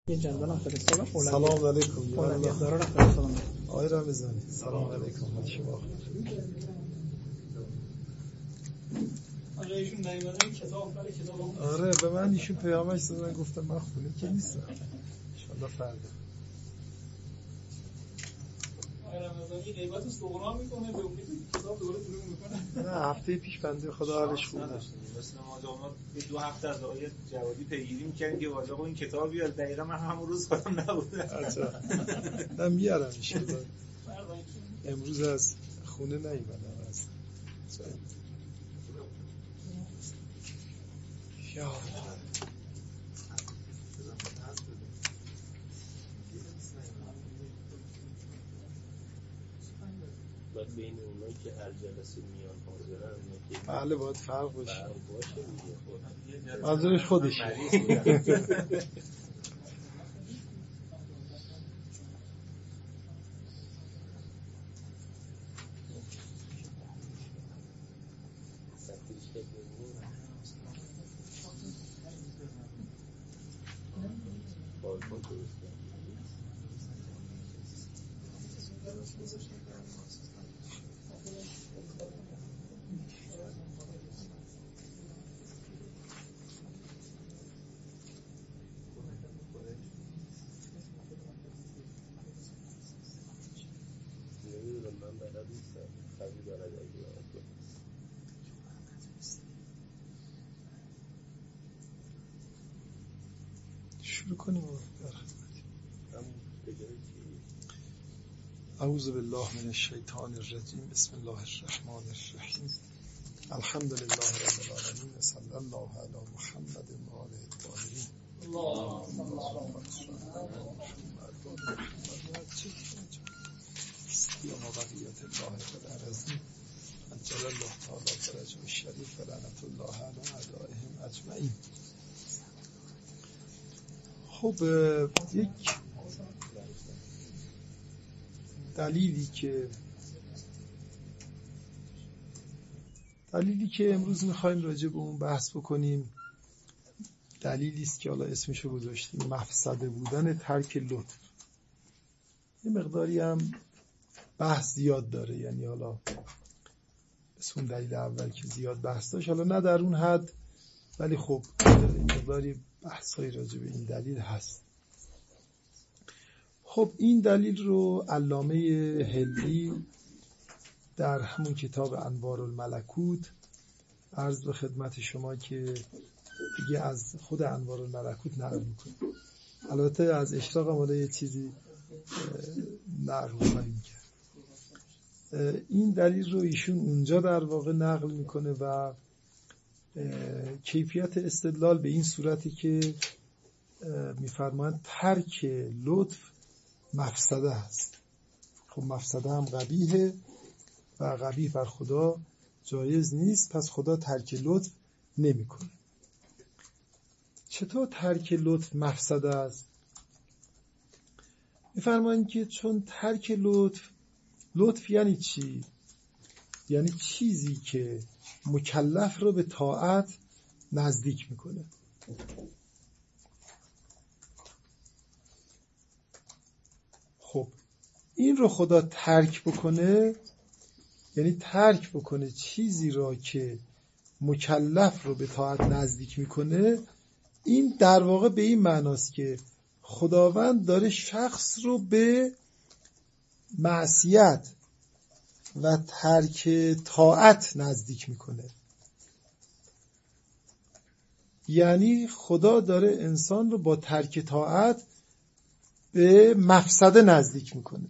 یه جدول هم فرستادم. سلام علیکم. اولویت داره فرستادم. آقای رمضانی سلام علیکم. حال شما؟ آره ایشون نیومدن کتاب برای کتاب. آره به من ایشون پیامش دادن گفتم من خونه که نیستم. ان شاءالله فردا. آقای رمضانی غیبت صغرا میکنه به امید کتاب دوباره شروع میکنه. نه هفته پیش بنده خدا حالش خوب بود. مثلا ما 2 هفته از آقای جوادی پیگیری می‌کردیم که واجب این کتاب بیاد. دقیقاً من همون روز خودم نبودم. عجب. من میارم ان شاءالله. امروز از خونه نیومدم از یا باید بین اونایی که هر جلسه میان حاضرن اونایی که بله باید فرق باشه. باشه حاضرش خودشه. شروع کنیم. اعوذ بالله من الشیطان الرجیم. بسم الله الرحمن الرحیم. الحمد لله رب العالمین و صلی الله علی محمد و آله الطاهرین. اللهم صل علی محمد و بقیت الله فی الارضین عجل الله تعالی فرجه الشریف لعنت الله علی اعدائهم اجمعین. خب یک دلیلی که امروز میخوایم راجع به اون بحث بکنیم دلیلی است که حالا اسمشو گذاشتیم مفسده بودن ترک لطف. یه مقداری هم بحث زیاد داره، یعنی حالا اسم دلیل اول که زیاد بحث داشت، حالا نه در اون حد، ولی خب مقداری بحثایی راجع به این دلیل هست. خب این دلیل رو علامه هندی در همون کتاب انوار الملکوت عرض به خدمت شما که دیگه از خود انوار الملکوت نقل میکنه. البته از اشراق هم یه چیزی نقل خواهیم کرد. این دلیل رو ایشون اونجا در واقع نقل میکنه و کیفیت استدلال به این صورتی که میفرمایند ترک لطف مفسده است. خب مفسده هم قبیحه و قبیح بر خدا جایز نیست، پس خدا ترک لطف نمیکنه. چطور ترک لطف مفسده است؟ میفرمایند که چون ترک لطف یعنی چی؟ یعنی چیزی که مکلف رو به طاعت نزدیک میکنه. خب این رو خدا ترک بکنه، یعنی ترک بکنه چیزی را که مکلف رو به طاعت نزدیک میکنه. این در واقع به این معناست که خداوند داره شخص رو به معصیت و ترک طاعت نزدیک میکنه. یعنی خدا داره انسان رو با ترک طاعت به مفسده نزدیک میکنه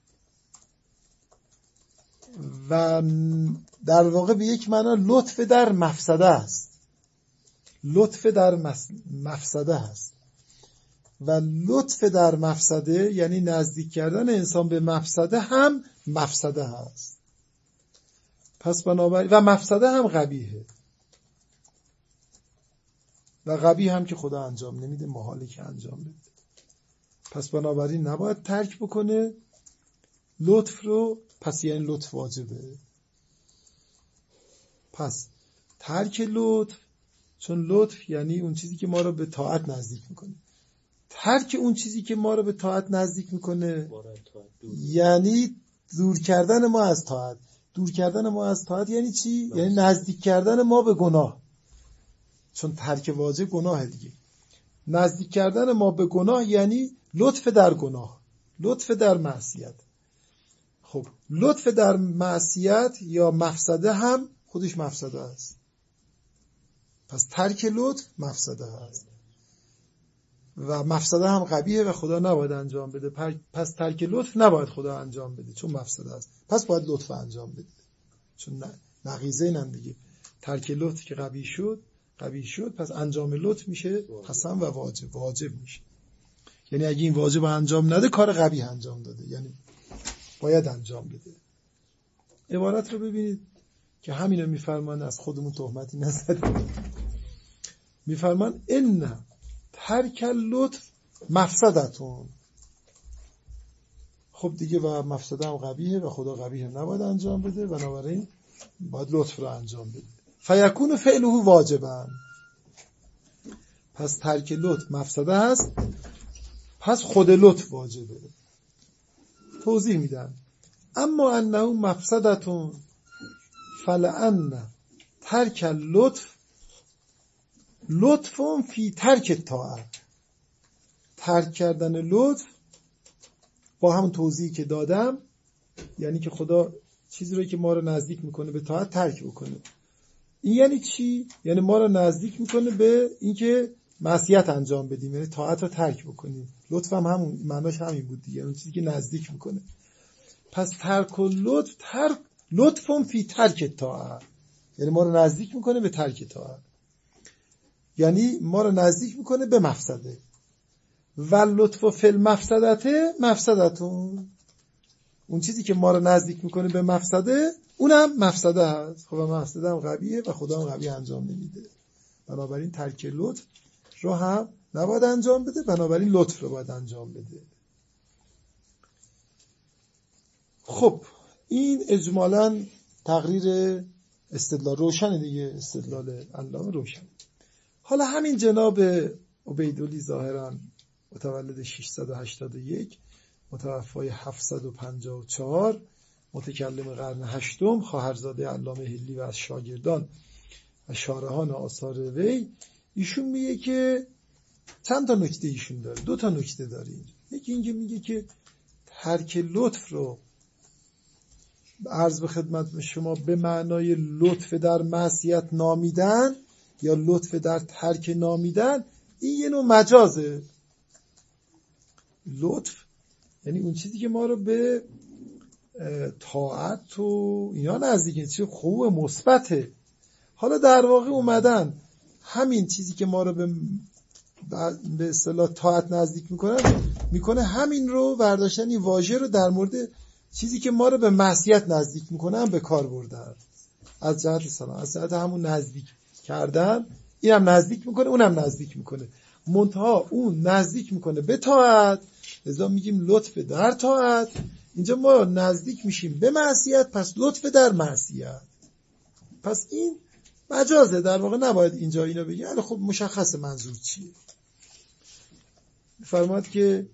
و در واقع به یک معنا لطف در مفسده است. لطف در مفسده است و لطف در مفسده یعنی نزدیک کردن انسان به مفسده هم مفسده هست. پس بنابراین و مفسده هم قبیحه و قبیح هم که خدا انجام نمیده، محاله که انجام بده. پس بنابراین نباید ترک بکنه لطف رو. پس یعنی لطف واجبه. پس ترک لطف، چون لطف یعنی اون چیزی که ما رو به طاعت نزدیک میکنه. ترک اون چیزی که ما رو به طاعت نزدیک میکنه یعنی دور کردن ما از طاعت. دور کردن ما از طاعت یعنی چی؟ یعنی نزدیک کردن ما به گناه، چون ترک واجب گناه دیگه. نزدیک کردن ما به گناه یعنی لطف در گناه، لطف در معصیت. خب لطف در معصیت یا مفسده هم خودش مفسده است. پس ترک لطف مفسده است و مفسده هم قبیحه و خدا نباید انجام بده. پس ترک لطف نباید خدا انجام بده چون مفسده است، پس باید لطف انجام بده. چون نقیضه اینن دیگه، ترک لطف که قبیح شد پس انجام لطف میشه حسن و واجب میشه. یعنی اگه این واجب انجام نده کار قبیح انجام داده، یعنی باید انجام بده. عبارت رو ببینید که همینو میفرمان، از خودمون تهمتی نزدیم. میفرمان ان ترک لطف مفسدتون. خب دیگه و مفسده هم قبیحه و خدا قبیح نباید انجام بده، بنابراین باید لطف رو انجام بده. فیکون فعله واجبا. پس ترک لطف مفسده هست، پس خود لطف واجبه. توضیح میدم. اما انه مفسدتون فلان ترک لطف فی ترک طاعت. ترک کردن لطف با همون توضیحی که دادم، یعنی که خدا چیزی رو که ما رو نزدیک میکنه به طاعت ترک بکنه. این یعنی چی؟ یعنی ما رو نزدیک میکنه به اینکه معصیت انجام بدیم، یعنی طاعت رو ترک بکنیم. لطف هم همون معناش همین بود دیگه، اون چیزی که نزدیک میکنه. پس ترک لطف فی ترک طاعت، یعنی ما رو نزدیک میکنه به ترک طاعت، یعنی ما رو نزدیک میکنه به مفسده. و لطف فی مفسدتون، اون چیزی که ما رو نزدیک میکنه به مفسده اونم مفسده هست. خب مفسده هم قبیحه و خدا هم قبیح انجام نمیده، بنابراین ترک لطف رو هم نباید انجام بده، بنابراین لطف رو باید انجام بده. خب این اجمالاً تقریر استدلال روشن دیگه، استدلال علامه روشن. حالا همین جناب عبیدولی ظاهراً متولد 681 متوفای 754 متکلم قرن هشتم، خواهرزاده علامه حلی و از شاگردان و شارحان آثار وی، ایشون میگه که چند تا نکته ایشون داره، 2 تا نکته داره. یکی اینکه میگه که ترک لطف رو عرض به خدمت شما به معنای لطف در معصیت نامیدن یا لطف در ترک نامیدن، این یه نوع مجازه. لطف یعنی اون چیزی که ما رو به طاعت و اینا نزدیکه، چیز خوب مثبته. حالا در واقع اومدن همین چیزی که ما رو به اصطلاح طاعت نزدیک میکنه همین رو برداشتن، این واژه رو در مورد چیزی که ما رو به معصیت نزدیک میکنه هم به کار بردن. از جهت سلام، از جهت همون نزدیک کردن، اینم نزدیک میکنه اونم نزدیک میکنه، منتها اون نزدیک میکنه به طاعت، لذا میگیم لطف در طاعت. اینجا ما نزدیک میشیم به معصیت، پس لطف در معصیت. پس این مجازه، در واقع نباید اینجا اینو بگی. ولی خب مشخص منظور چیه. فرماد که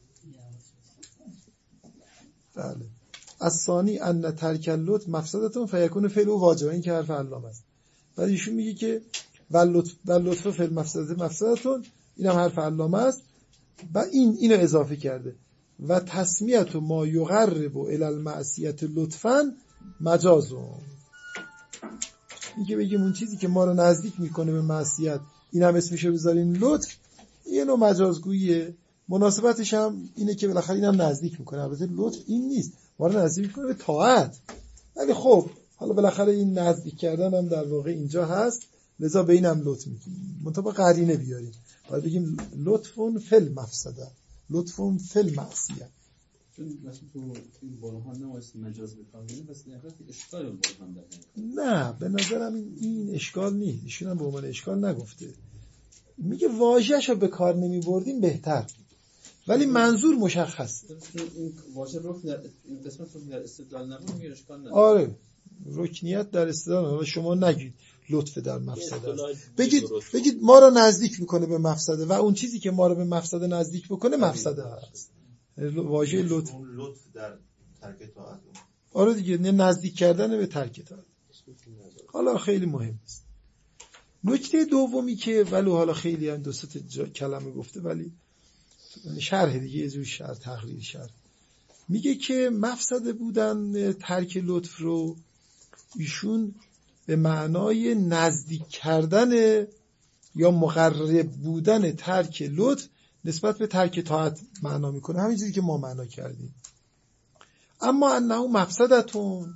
بله از ثانی ان ترک اللطف مفسدتون فیکون فعله واجب، این که حرف علامه است. بعد ایشون میگه که لطف فعل مفسدتون، اینم حرف علامه است. و اینو اضافه کرده و تسمیت ما یقرب الی المعصیت لطفا مجازون. این که بگیم اون چیزی که ما رو نزدیک میکنه به معصیت، این هم اسمشو بذاریم لطف، یه نوع مجازگوییه. مناسبتش هم اینه که بالاخره اینم نزدیک میکنه. البته لطف این نیست، ما رو نزدیک میکنه به طاعت، ولی خب حالا بالاخره این نزدیک کردن هم در واقع اینجا هست، لذا به اینم لطف میگیم. منتها قرینه بیاریم، باید بگیم لطفون فل مفسده، لطفون فل معصیه. چون مثلا تو این برهان نمایست مجاز بکنیم، پس نهایت اشکال برهان داره. نه به نظرم این اشکال نیست، ایشون هم به عنوان اشکال نگفته. میگه واژه‌شو به کار نمیبردیم بهتر، ولی منظور مشخصه. این واژه رکن در این قسمت رو در استدلال نبود، میگه اشکال نداره. آره رکنیت در استدلال، حالا شما نگید لطف در مفسده است. بگید ما رو نزدیک میکنه به مفسده و اون چیزی که ما رو به مفسده نزدیک بکنه مفسده است. واژه لطف در ترک طاعت. آره دیگه، نزدیک کردن به ترک طاعت. حالا خیلی مهم است. نکته دومی که ولو حالا خیلی هم دو سه کلمه گفته ولی شرح دیگه، یه جور شرح تقریر شرح، میگه که مفسده بودن ترک لطف رو ایشون به معنای نزدیک کردن یا مقرب بودن ترک لطف نسبت به ترک طاعت معنا میکنه، همینجوری که ما معنا کردیم. اما انه مفسدتون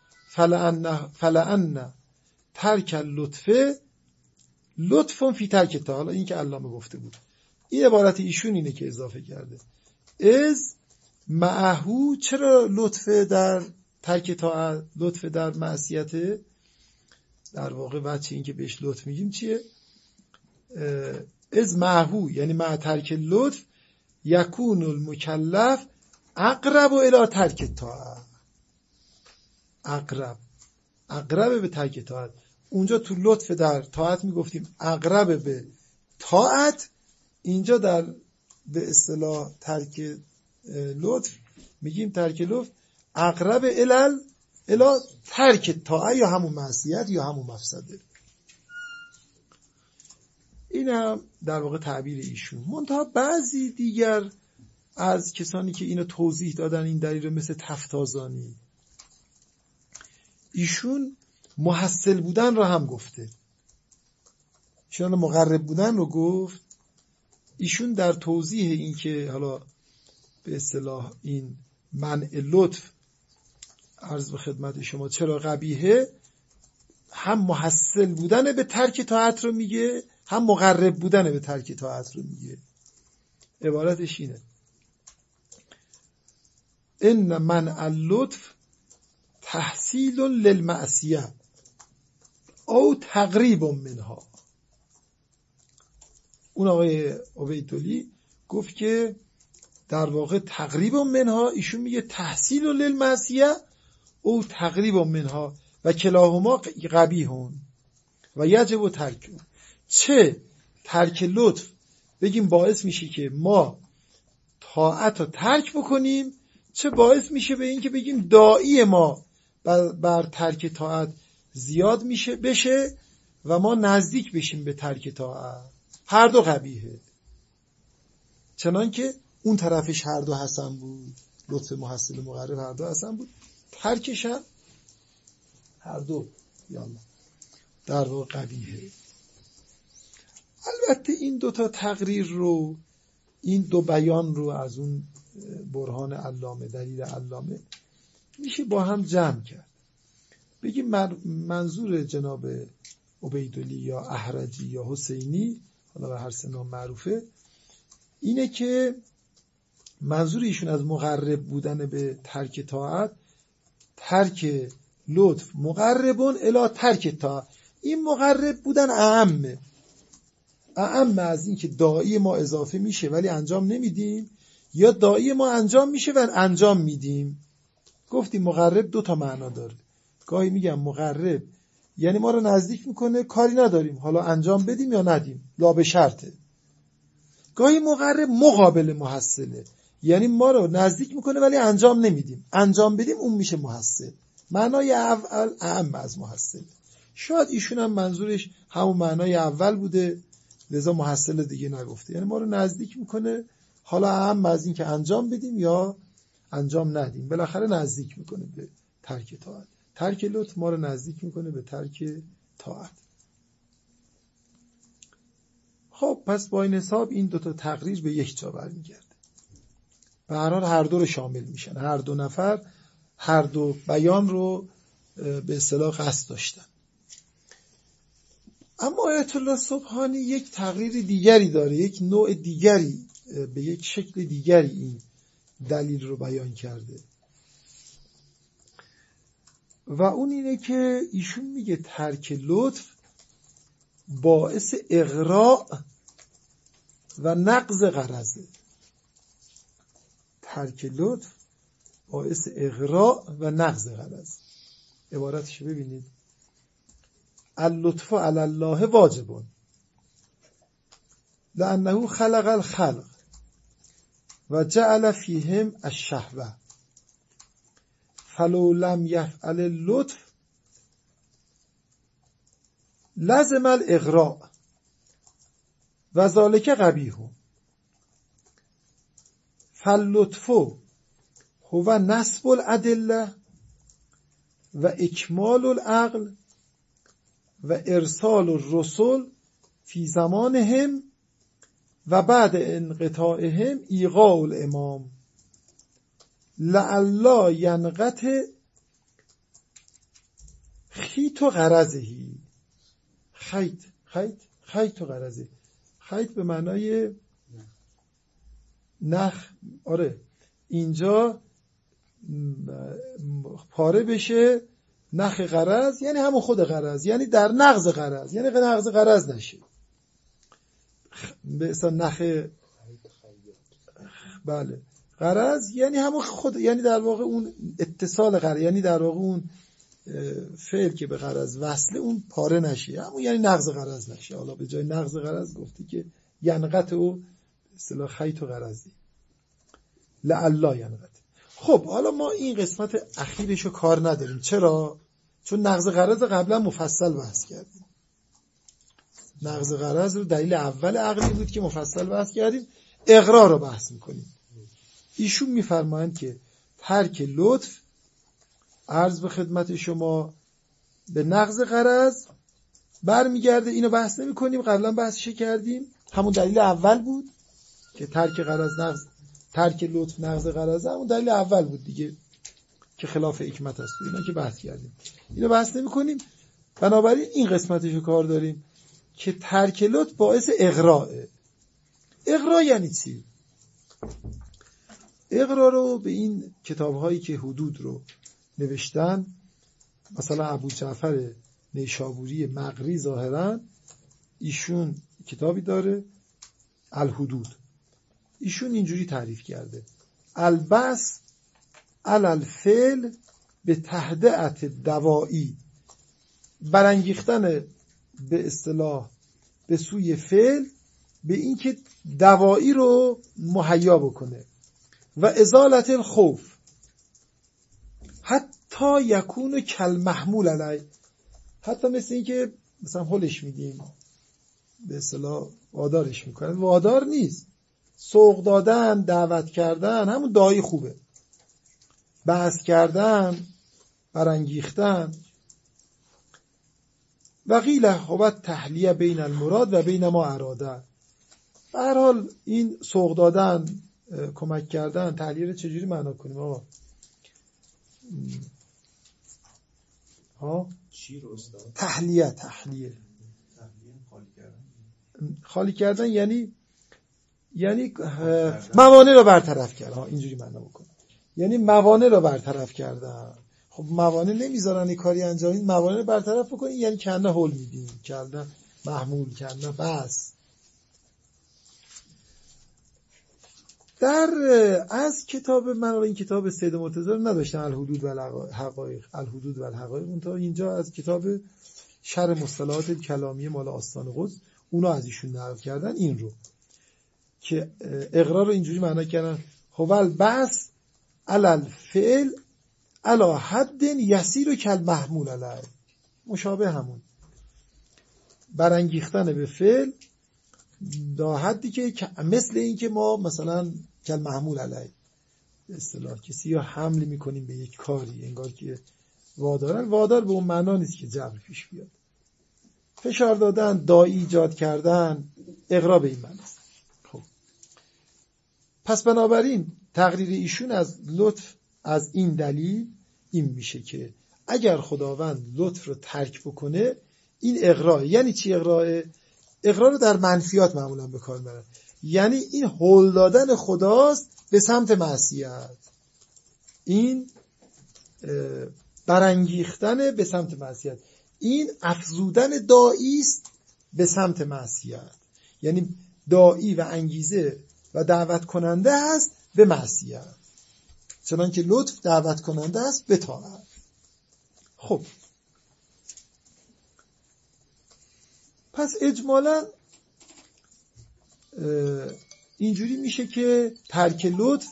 فلان ترک لطف فی ترک طاعت. حالا این که علامه گفته بود، این عبارت ایشون اینه که اضافه کرده. از معهو، چرا لطف در ترک طاعت، لطف در معصیت، در واقع بچه این که بهش لطف میگیم چیه؟ از معهو یعنی مع ترک لطف یکون المکلف اقرب الی ترک طاعت. اقرب به ترک طاعت. اونجا تو لطف در طاعت میگفتیم اقرب به طاعت، اینجا در به اصطلاح ترک لطف میگیم ترک لطف اقرب الی ترک طاعت، یا همون معصیت یا همون مفسده. این هم در واقع تعبیر ایشون. منتها بعضی دیگر از کسانی که اینو توضیح دادن این دلیل رو، مثل تفتازانی، ایشون محصل بودن رو هم گفته، ایشون مقرب بودن رو گفت. ایشون در توضیح این که حالا به اصطلاح این منع لطف عرض به خدمت شما چرا قبیحه، هم محصل بودن به ترک طاعت رو میگه، هم مقرب بودن به ترک طاعت رو میگه. عبارتش اینه: ان منع اللطف تحصیل للمعصیه او تقریب منها. اون آقای عبیدولی گفت که در واقع تقریب منها، ایشون میگه تحصیل للمعصیه او تقریب منها و کلاهما قبیحون و یجب ترک. چه ترک لطف بگیم باعث میشه که ما طاعت رو ترک بکنیم، چه باعث میشه به این که بگیم داعی ما بر ترک طاعت زیاد میشه بشه و ما نزدیک بشیم به ترک طاعت. هر دو قبیحه، چنان که اون طرفش هر دو حسن بود، لطف محصل مقرب هر دو حسن بود، ترکش هم هر دو یالله در واقع قبیحه. البته این دوتا تقریر رو، این دو بیان رو از اون برهان علامه، دلیل علامه، میشه با هم جمع کرد. بگیم منظور جناب عبیدولی یا احرجی یا حسینی، حالا به هر سه نام معروفه، اینه که منظور ایشون از مقرب بودن به ترک طاعت، ترک لطف مقربون الی ترک طاعت. این مقرب بودن اعم از این که داعی ما اضافه میشه ولی انجام نمیدیم، یا داعی ما انجام میشه و انجام میدیم. گفتیم مقرب دو تا معنا داره. گاهی میگم مقرب یعنی ما رو نزدیک میکنه، کاری نداریم حالا انجام بدیم یا ندیم، لا به شرطه. گاهی مقرب مقابل محصله، یعنی ما رو نزدیک میکنه ولی انجام نمیدیم، انجام بدیم اون میشه محصل. معنای اول اعم از محصل. شاید ایشون هم منظورش همون معنای اول بوده، لذا محصل دیگه نگفته. یعنی ما رو نزدیک میکنه، حالا اعم از این که انجام بدیم یا انجام ندیم، بالاخره نزدیک میکنه به ترک طاعت. ترک لطف ما رو نزدیک میکنه به ترک طاعت. خب پس با این حساب این دوتا تقریر به یک جا برمیگرده. به هر حال هر دو رو شامل میشن، هر دو نفر هر دو بیان رو به اصطلاح قصد داشتن. اما آیت الله سبحانی یک تقریر دیگری داره، یک نوع دیگری، به یک شکل دیگری این دلیل رو بیان کرده و اون اینه که ایشون میگه ترک لطف باعث اغراء و نقض غرضه. ترک لطف باعث اغراء و نقض غرض. عبارتش ببینید: اللطف علی الله واجب لانه خلق الخلق و جعل فیهم الشهوه فلو لم یفعل اللطف لزم الاغراء و ذالک قبیح فاللطف هو نصب الادله و اکمال العقل و ارسال الرسل فی زمانهم و بعد انقطاعهم ایقاع الامام لعلا ینقطع خیط و غرضهی. خیط و غرضه، خیط به معنای نخ، آره اینجا پاره بشه نخ غرض، یعنی همون خود غرض، یعنی در نقض غرض، یعنی نقض غرض نشه. به اصلا نخ، بله غرض یعنی همون خود، یعنی در واقع اون اتصال غرض، یعنی در واقع اون فعل که به غرض وصله اون پاره نشه، همون یعنی نقض غرض نشه. حالا به جای نقض غرض گفتی که ینقطع و اصطلاح خیط و غرضی لعلا ینقطع. خب حالا ما این قسمت اخیرشو کار نداریم. چرا؟ چون نقض غرض قبلا مفصل بحث کردیم. نقض غرض رو دلیل اول عقلی بود که مفصل بحث کردیم. اغرا رو بحث میکنیم. ایشون میفرمایند که ترک لطف عرض به خدمت شما به نقض غرض برمیگرده. اینو بحث نمی کنیم، قبلا بحثش کردیم. همون دلیل اول بود که ترک غرض نقض، ترک لطف نقض غرض، همون دلیل اول بود دیگه که خلاف حکمت است. اینا که بحث کردیم، اینو بحث نمی کنیم. بنابراین این قسمتشو کار داریم که ترک لطف باعث اغراء. اغراء یعنی چی؟ اغراء رو به این کتاب‌هایی که حدود رو نوشتن، مثلا ابو جعفر نیشابوری مقری ظاهرا ایشون کتابی داره الحدود، ایشون اینجوری تعریف کرده: البس علی الفعل به تهدئت دوایی، برانگیختن به اصطلاح به سوی فعل به این که دوایی رو مهیا بکنه، و ازالت الخوف حتی یکون کل محمول علی، حتی مثل این که مثلا هلش میدیم به اصطلاح وادارش میکنن، وادار نیست، سوق دادن، دعوت کردن، همون دایی خوبه، بحث کردن، برانگیختن. و قیل هو تحلیه بین المراد و بین ما اراده. به هر حال این سوق دادن، کمک کردن، تحلیه رو چجوری معنا کنیم آقا؟ چی رو استاد؟ تحلیه خالی کردن یعنی موانع رو برطرف کردن، اینجوری معنا بکنیم، یعنی موانع رو برطرف کردن. خب موانع نمیذارن این کاری انجام، این موانع رو برطرف بکنین، یعنی کنده هول میدین، کنده محمول، کنده بس. از کتاب من، این کتاب سید مرتضی رو نداشتم، الحدود و الحقایق، الحدود و الحقایق، اون تا اینجا از کتاب شرح مصطلحات کلامی مال آستان قدس اونا از ایشون نقل کردن این رو که اقرار رو اینجوری معنا کردن: هو البس علی الفعل علی حد یسیر کل محمول علیه، مشابه همون برانگیختن به فعل تا حدی که مثل این که ما مثلا کل محمول علیه به اصطلاح کسی یا حمل میکنیم به یک کاری، انگار که وادارن. وادار به اون معنا نیست که جبر پیش بیاد، فشار دادن، داعی ایجاد کردن، اغرا به این معنی است. خب پس بنابراین تقریر ایشون از لطف از این دلیل این میشه که اگر خداوند لطف رو ترک بکنه این اغرا. یعنی چی اغرا؟ اغرا رو در منفیات معمولا به کار میبرن، یعنی این هل دادن خداست به سمت معصیت، این برانگیختن به سمت معصیت، این افزودن داعی است به سمت معصیت. یعنی داعی و انگیزه و دعوت کننده است به معصیت، چنانکه لطف دعوت کننده است به طاعت. خب پس اجمالاً اینجوری میشه که ترک لطف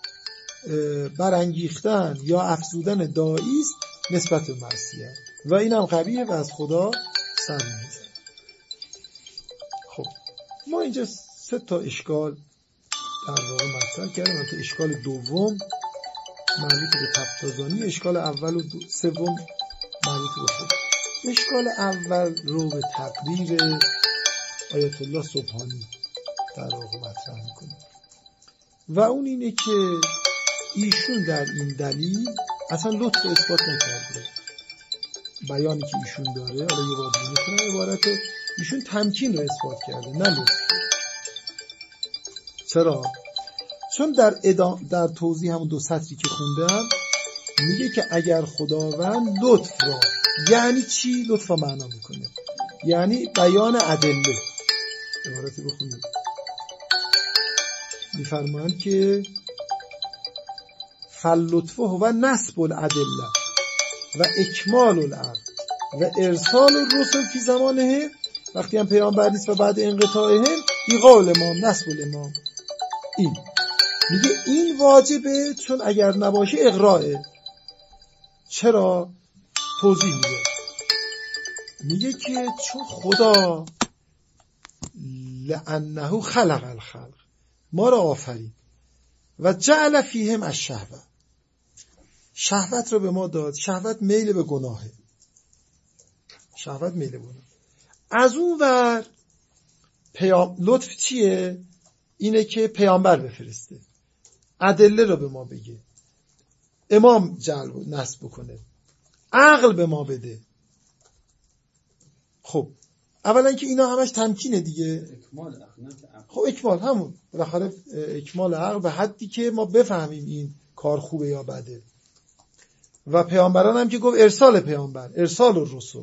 برانگیختن یا افزودن داعی است نسبت به معصیت و اینم قبیحه و از خدا سر میزنه. خب ما اینجا 3 تا اشکال در واقع مطرح کردیم. که اشکال دوم مربوط به تفتازانی، اشکال اول و سوم مربوط به خود. اشکال اول رو به تقریر آیت الله سبحانی در واقع مطرح میکنه و اون اینه که ایشون در این دلیل اصلا لطف اثبات نکرده. بیانی که ایشون داره، حالا یه بار دیگه میتونم عبارت ایشون تمکین رو اثبات کرده، نه لطف. چرا؟ چون در توضیح همون 2 سطری که خوندم میگه که اگر خداوند لطف را، یعنی چی؟ لطف را معنا میکنه یعنی بیان ادله. عبارت بخونید، میفرمایند که فاللطف هو نصب الادله و اکمال العقل و ارسال الرسل فی زمانه، وقتی هم پیامبر نیست و بعد انقطاعهم ایقاع الامام، نصب الامام. این میگه این واجبه چون اگر نباشه اغراءه. چرا؟ توضیح میگه که چون خدا لأنه خلق الخلق، ما را آفرید و جعل فیهم الشهوة، شهوت رو به ما داد. شهوت میل به گناهه، شهوت میل به گناه. از اون ور لطف چیه؟ اینه که پیامبر بفرسته، ادله رو به ما بگه، امام جلب و نصب بکنه، عقل به ما بده. خب اولا که اینا همش تمکینه دیگه. خب اکمال همون بالاخره اکمال عقل به حدی که ما بفهمیم این کار خوبه یا بده. و پیامبران هم که گفت ارسال پیامبر، ارسال الرسل.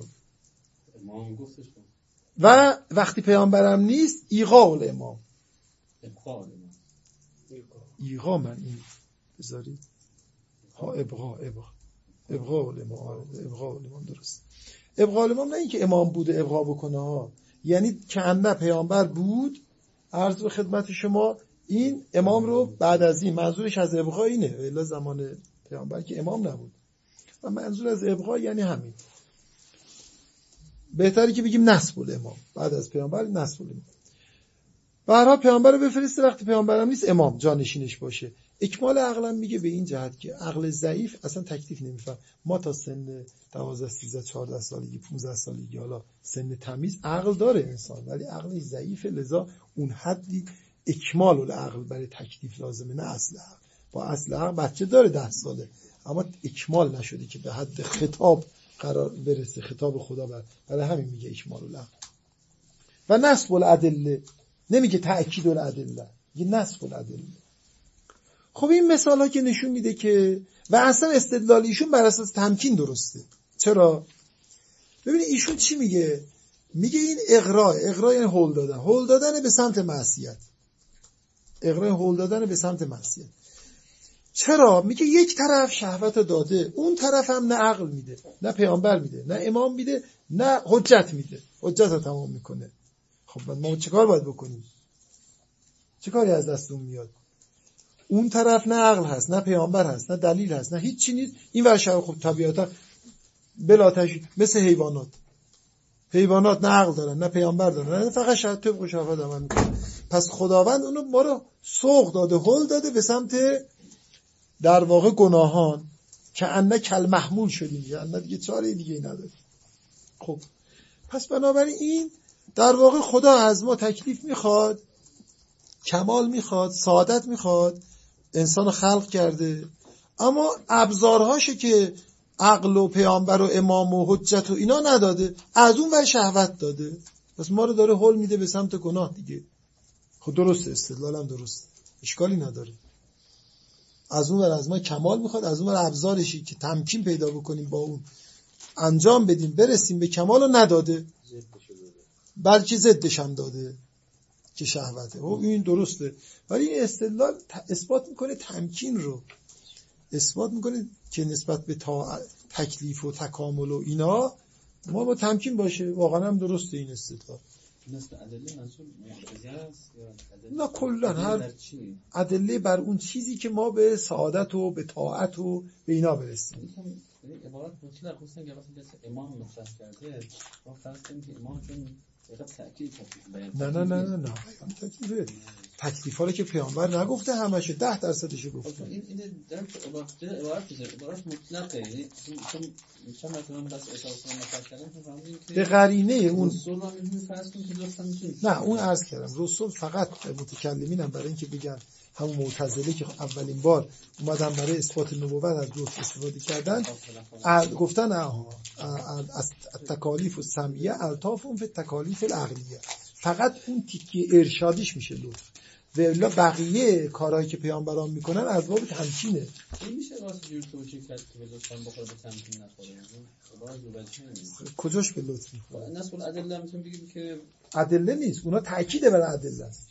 و وقتی پیامبرم نیست ایقاع الامام. ایقاع من این بذارید ها، ابقاء الامام درست. ابقاء الامام نه این که امام بوده ابقاء بکنه ها، یعنی که انه پیامبر بود. عرض به خدمت شما این امام رو بعد از این منظورش از ابقاء اینه، الا زمان پیامبر که امام نبود و منظور از ابقاء یعنی همین. بهتره که بگیم نصب الامام، بعد از پیامبر نصب الامام. به هر حال پیامبر رو بفرسته، وقتی پیامبرم نیست امام جانشینش باشه. اکمال عقل هم میگه به این جهت که عقل ضعیف اصلا تکلیف نمیفهم. ما تا سن 12 13 14 سالگی 15 سالگی حالا سن تمیز عقل داره انسان، ولی عقلش ضعیفه، لذا اون حدی اکمال العقل برای تکلیف لازمه، نه اصل عقل. با اصل عقل بچه داره 10 ساله اما اکمال نشده که به حد خطاب قرار برسه، خطاب خدا برای همین میگه اکمال العقل. و نصب الادله، نمیگه تأکید الادله، میگه نصب الادله. خب این مثال ها که نشون میده که و اصلا استدلال ایشون بر اساس تمکین درسته. چرا؟ ببینید ایشون چی میگه؟ میگه این اغراء یعنی هول دادن به سمت معصیت. اغراء هول دادن به سمت معصیت. چرا؟ میگه یک طرف شهوت داده، اون طرف هم نه عقل میده، نه پیامبر میده، نه امام میده، نه حجت میده، حجت رو تمام میکنه. خب ما چه کار باید بکنیم؟ چه کاری از دستمون میاد؟ اون طرف نه عقل هست، نه پیامبر هست، نه دلیل هست، نه هیچ چی نیست. این ورشه خب طبیعتا بلا تشریح مثل حیوانات نه عقل دارن، نه پیامبر دارن، نه فقط شاید طبق شهوت عمل میکنن. پس خداوند اونو ما رو سوق داده، هل داده به سمت در واقع گناهان که انه کل محمول شدیم، یعنی دیگه چاره دیگه نداره. خب پس بنابراین این در واقع خدا از ما تکلیف میخواد، کمال میخواد، سعادت میخواد، انسان خلق کرده، اما ابزارهاشه که عقل و پیامبر و امام و حجت و اینا نداده، از اون ور شهوت داده. پس ما رو داره هل میده به سمت گناه دیگه. خب درسته، استدلالم درست، اشکالی نداره. از اون ور از ما کمال میخواد، از اون ور ابزارشی که تمکین پیدا بکنیم با اون انجام بدیم برسیم به کمال رو نداده، بلکه ضدش هم داده که شهوته. خب این درسته، ولی این استدلال اثبات میکنه تمکین رو، اثبات میکنه که نسبت به تکلیف و تکامل و اینا ما با تمکین باشه. واقعا هم درسته این استدلال. مثل ادله منظور معجزه است یا نه کلا هر ادله بر اون چیزی که ما به سعادت و به طاعت و به اینا برسیم. عبارت مطلق خصوصا که وقتی امام مطرح کرده ما فرض کنیم که امام چون تأکید بیان نه تکلیف ها رو که پیامبر نگفته همشه 10%شو گفته. این در عبارت مطلقه، یعنی چون مثلا بس اساس مطرح کردن فهمیدیم که به قرینه اون رسول رو فرض کنیم که دوستان میتونن. نه اون عرض کردم رسول فقط متکلمینم برای اینکه بگن همون معتزله که اولین بار اومدن برای اثبات نبوت از لطف استفاده کردن گفتن از تکالیف السمعیه الطاف فی تکالیف العقلیه، فقط اون تیکه ارشادیش میشه لطف و الا بقیه کارهایی که پیامبران میکنن از باب تمکینه. این میشه واسه جور توجیه کرد که به لطفاً بخوره به تمکین نخوره، عبارت رو نیست. کجاش به لطف میخوره؟ نسل ادله میتونیم بگیم که ادله نیست، اونا تاکید بر ادله است،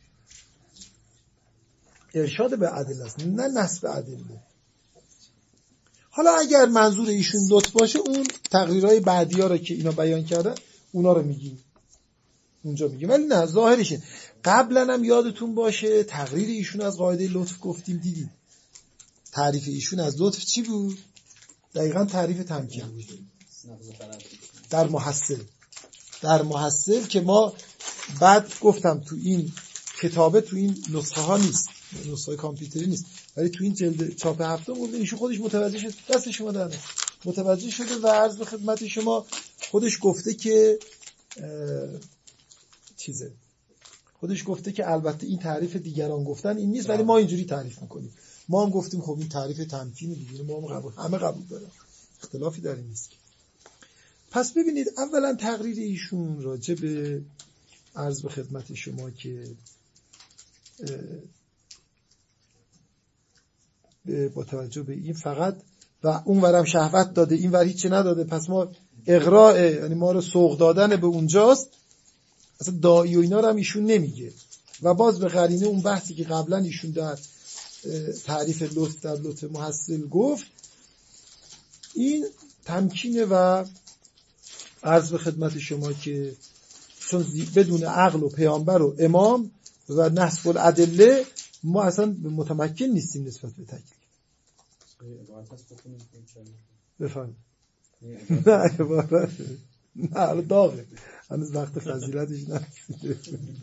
ارشاد به ادله است، نه نسب ادله. حالا اگر منظور ایشون لطف باشه اون تقریرهای بعدی ها رو که اینا بیان کردن اونا رو میگیم اونجا میگیم، ولی نه ظاهرشه. قبلا هم یادتون باشه تقریر ایشون از قاعده لطف گفتیم، دیدید تعریف ایشون از لطف چی بود؟ دقیقاً تعریف تمکین بود در محصل که ما بعد گفتم تو این کتابه تو این نسخه ها نیست، نسخه کامپیوتری نیست، ولی تو این جلد چاپ هفتم گفته ایشون خودش متوجه شد، دست شما در متوجه شده و عرض به خدمت شما خودش گفته که خودش گفته که البته این تعریف دیگران گفتن این نیست ولی ما اینجوری تعریف میکنیم. ما هم گفتیم خب این تعریف تمکینی دیگه، ما هم همه قبول داریم، اختلافی در این نیست. پس ببینید اولا تقریر ایشون راجع به عرض به خدمت شما که با توجه به این فقط و اون ورم شهوت داده این ور هیچ نداده، پس ما اغراء یعنی ما رو سوق دادن به اونجاست، اصلا داعی و اینا رو هم ایشون نمیگه. و باز به قرینه اون بحثی که قبلا ایشون در تعریف لطف در لطف محصل گفت این تمکینه و عرض به خدمت شما که چون بدون عقل و پیامبر و امام و نصب الادله ما اصلا متمکن نیستیم نسبت به تکلیف. بفهم نه عبارت نه داغه هنوز وقت فضیلتش نرسیده.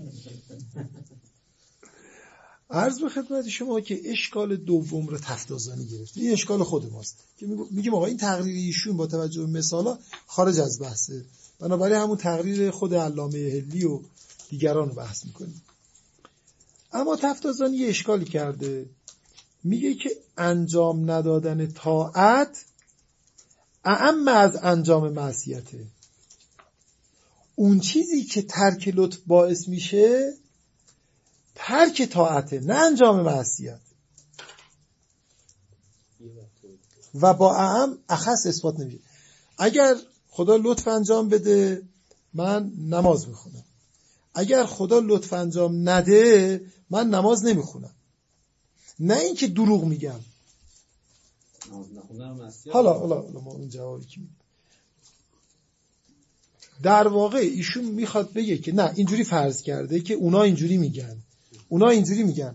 عرض به خدمت شما که اشکال دوم رو تفتازانی گرفت. این اشکال خود ماست که میگیم آقا این تقریر ایشون با توجه به مثالا خارج از بحثه، بنابراین همون تقریر خود علامه هلی و دیگران رو بحث میکنیم. اما تفتازانی یه اشکالی کرده، میگه که انجام ندادن طاعت اعم از انجام معصیته. اون چیزی که ترک لطف باعث میشه ترک طاعته، نه انجام معصیت. و با اعم اخص اثبات نمیشه. اگر خدا لطف انجام بده من نماز میخونم، اگر خدا لطف انجام نده من نماز نمیخونم، نه اینکه دروغ میگم. حالا ما اون جوابی که میدیم در واقع ایشون میخواد بگه که نه اینجوری فرض کرده که اونا اینجوری میگن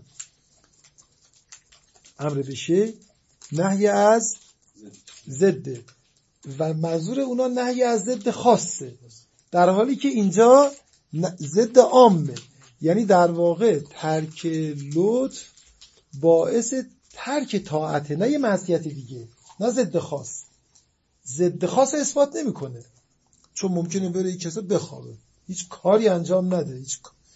امر بشه نهی از ضد و منظور اونا نهی از ضد خاصه، در حالی که اینجا ضد عامه. یعنی در واقع ترک لطف باعث ترک طاعته، نه یه معصیت دیگه، نه ضد خاص. ضد خاص اثبات نمیکنه، چون ممکنه بره یک کسی بخوابه هیچ کاری انجام نده، هیچ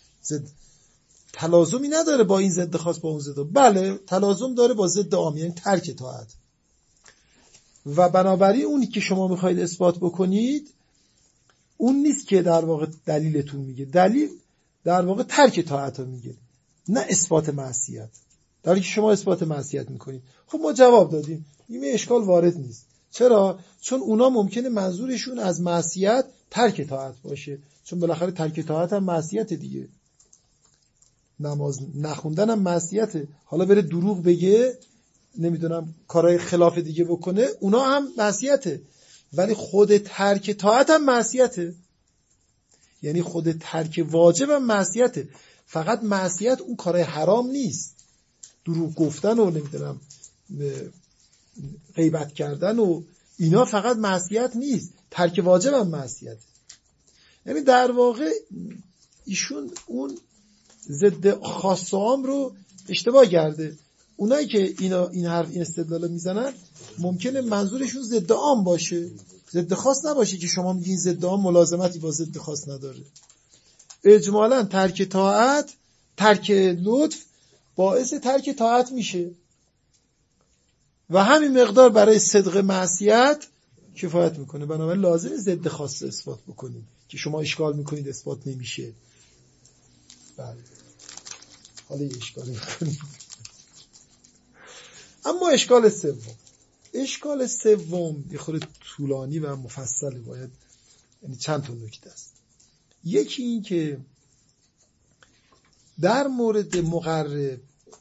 تلازمی نداره با این ضد خاص با اون ضد. بله تلازم داره با ضد عام، یعنی ترک طاعت. و بنابراین اونی که شما میخواید اثبات بکنید اون نیست که در واقع دلیلتون میگه، دلیل در واقع ترک طاعت رو میگه، نه اثبات معصیت، در حالی که شما اثبات معصیت میکنید. خب ما جواب دادیم این اشکال وارد نیست. چرا؟ چون اونا ممکنه منظورشون از معصیت ترک طاعت باشه، چون بالاخره ترک طاعت هم معصیت دیگه، نماز نخوندن هم معصیته. حالا بره دروغ بگه، نمیدونم کارهای خلاف دیگه بکنه، اونا هم معصیته. ولی خود ترک طاعت هم معصیته. یعنی خود ترک واجب هم معصیته. فقط معصیت اون کارهای حرام نیست، دروغ گفتن و نمیدونم غیبت کردن و اینا فقط معصیت نیست، ترک واجب هم معصیته. یعنی در واقع ایشون اون ضد خاص و عام رو اشتباه کرده. اونایی که این استدلال میزنن ممکنه منظورشون ضد عام باشه، ضد خاص نباشه که شما میگین ضد عام ملازمتی با ضد خاص نداره. اجمالاً ترک طاعت، ترک لطف باعث ترک طاعت میشه و همین مقدار برای صدق معصیت کفایت میکنه. بنابراین لازمه ضد خاص اثبات بکنیم که شما اشکال میکنید اثبات نمیشه. بله حالا یه اشکالی میکنیم. اما اشکال سوم یه خورده طولانی و مفصله، باید یعنی چند تا نکته است. یکی این که در مورد مقرب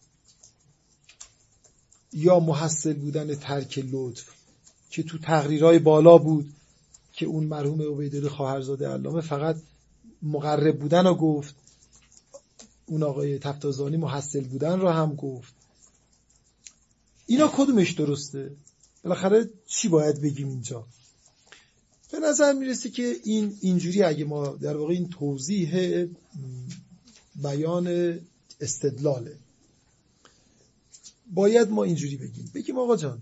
یا محصل بودن ترک لطف که تو تقریرهای بالا بود که اون مرحوم عبیدالله خواهرزاده علامه فقط مقرب بودن رو گفت، اون آقای تفتازانی محصل بودن رو هم گفت، اینا کدومش درسته؟ بالاخره چی باید بگیم اینجا؟ به نظر میرسه که اینجوری اگه ما در واقع این توضیح بیان استدلاله، باید ما اینجوری بگیم آقا جان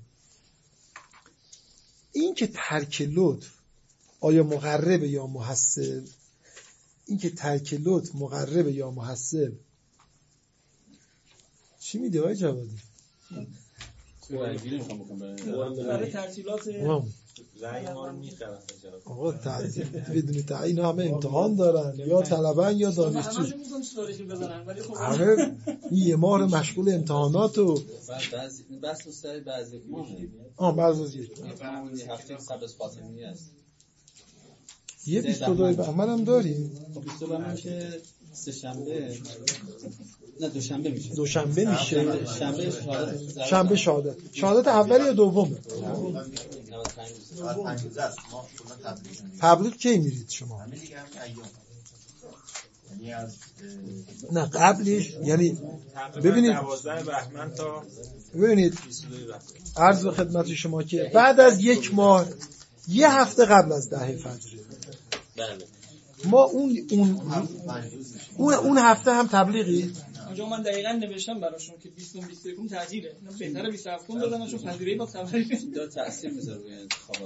این که ترک لطف آیا مقرب یا محصل، این که ترک لطف مقرب یا محصل چی میده آقای جوادی؟ برای ترتیلات رأی ما رو میخرن آقا تعیین بدون تعیین همه امتحان دارن، یا طلبن یا دانشجو. همه یه ماه مشغول امتحانات و بس مستری بعضی بعضی یه هفته قبل از فاطمی است. یه 22 بهمن هم داریم. 22 بهمن که سه شنبه نه دوشنبه میشه. دوشنبه میشه. شنبه شهادت اول یا دومه؟ تبلیغ کی میرید شما؟ نه قبلش، یعنی ببینید 12 بهمن تا ببینید عرض به خدمت شما که بعد از یک ماه یه هفته قبل از 10 فجر ما اون هفته هم تبلیغی اونجا من دقیقاً نوشتم براشون که 20 21 تعطیله، بهتره 27 بدن چون پذیرایی با خبری دا تاثیر میذاره روی انتخابات.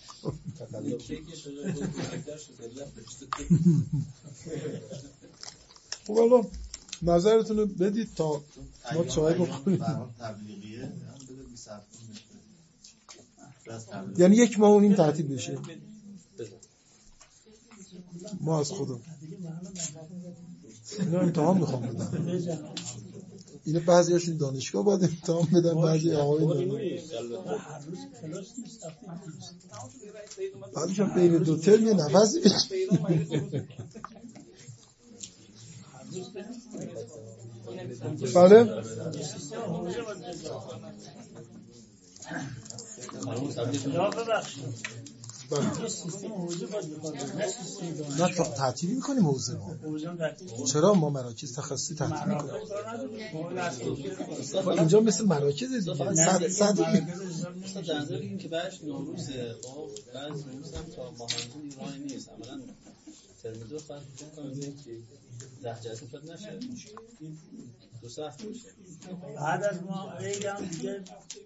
خب الان نظرتون رو بدید تا ما چای بخوریم. یعنی یک ماه اونیم تعطیل بشه. ما از خودم اینا امتحان میخوام بدم. اینه بعضی هاشون دانشگاه باید امتحان بدن، بعضی آقایی بعدش هم بین دو ترم یه نفسی بله نه تعطیلی میکنیم حوزه ما. چرا ما مراکز تخصصی تعطیل میکنیم؟ اینجا مثل مراکز دیگه صد در این که بعدش نوروزه، بعد نوروز هم تا ماهانجون ایران نیست، عملا ترم 2 فرق کنیم 10 جلسه فقط نشه 2 هفته بشه. بعد از ما هم دیگه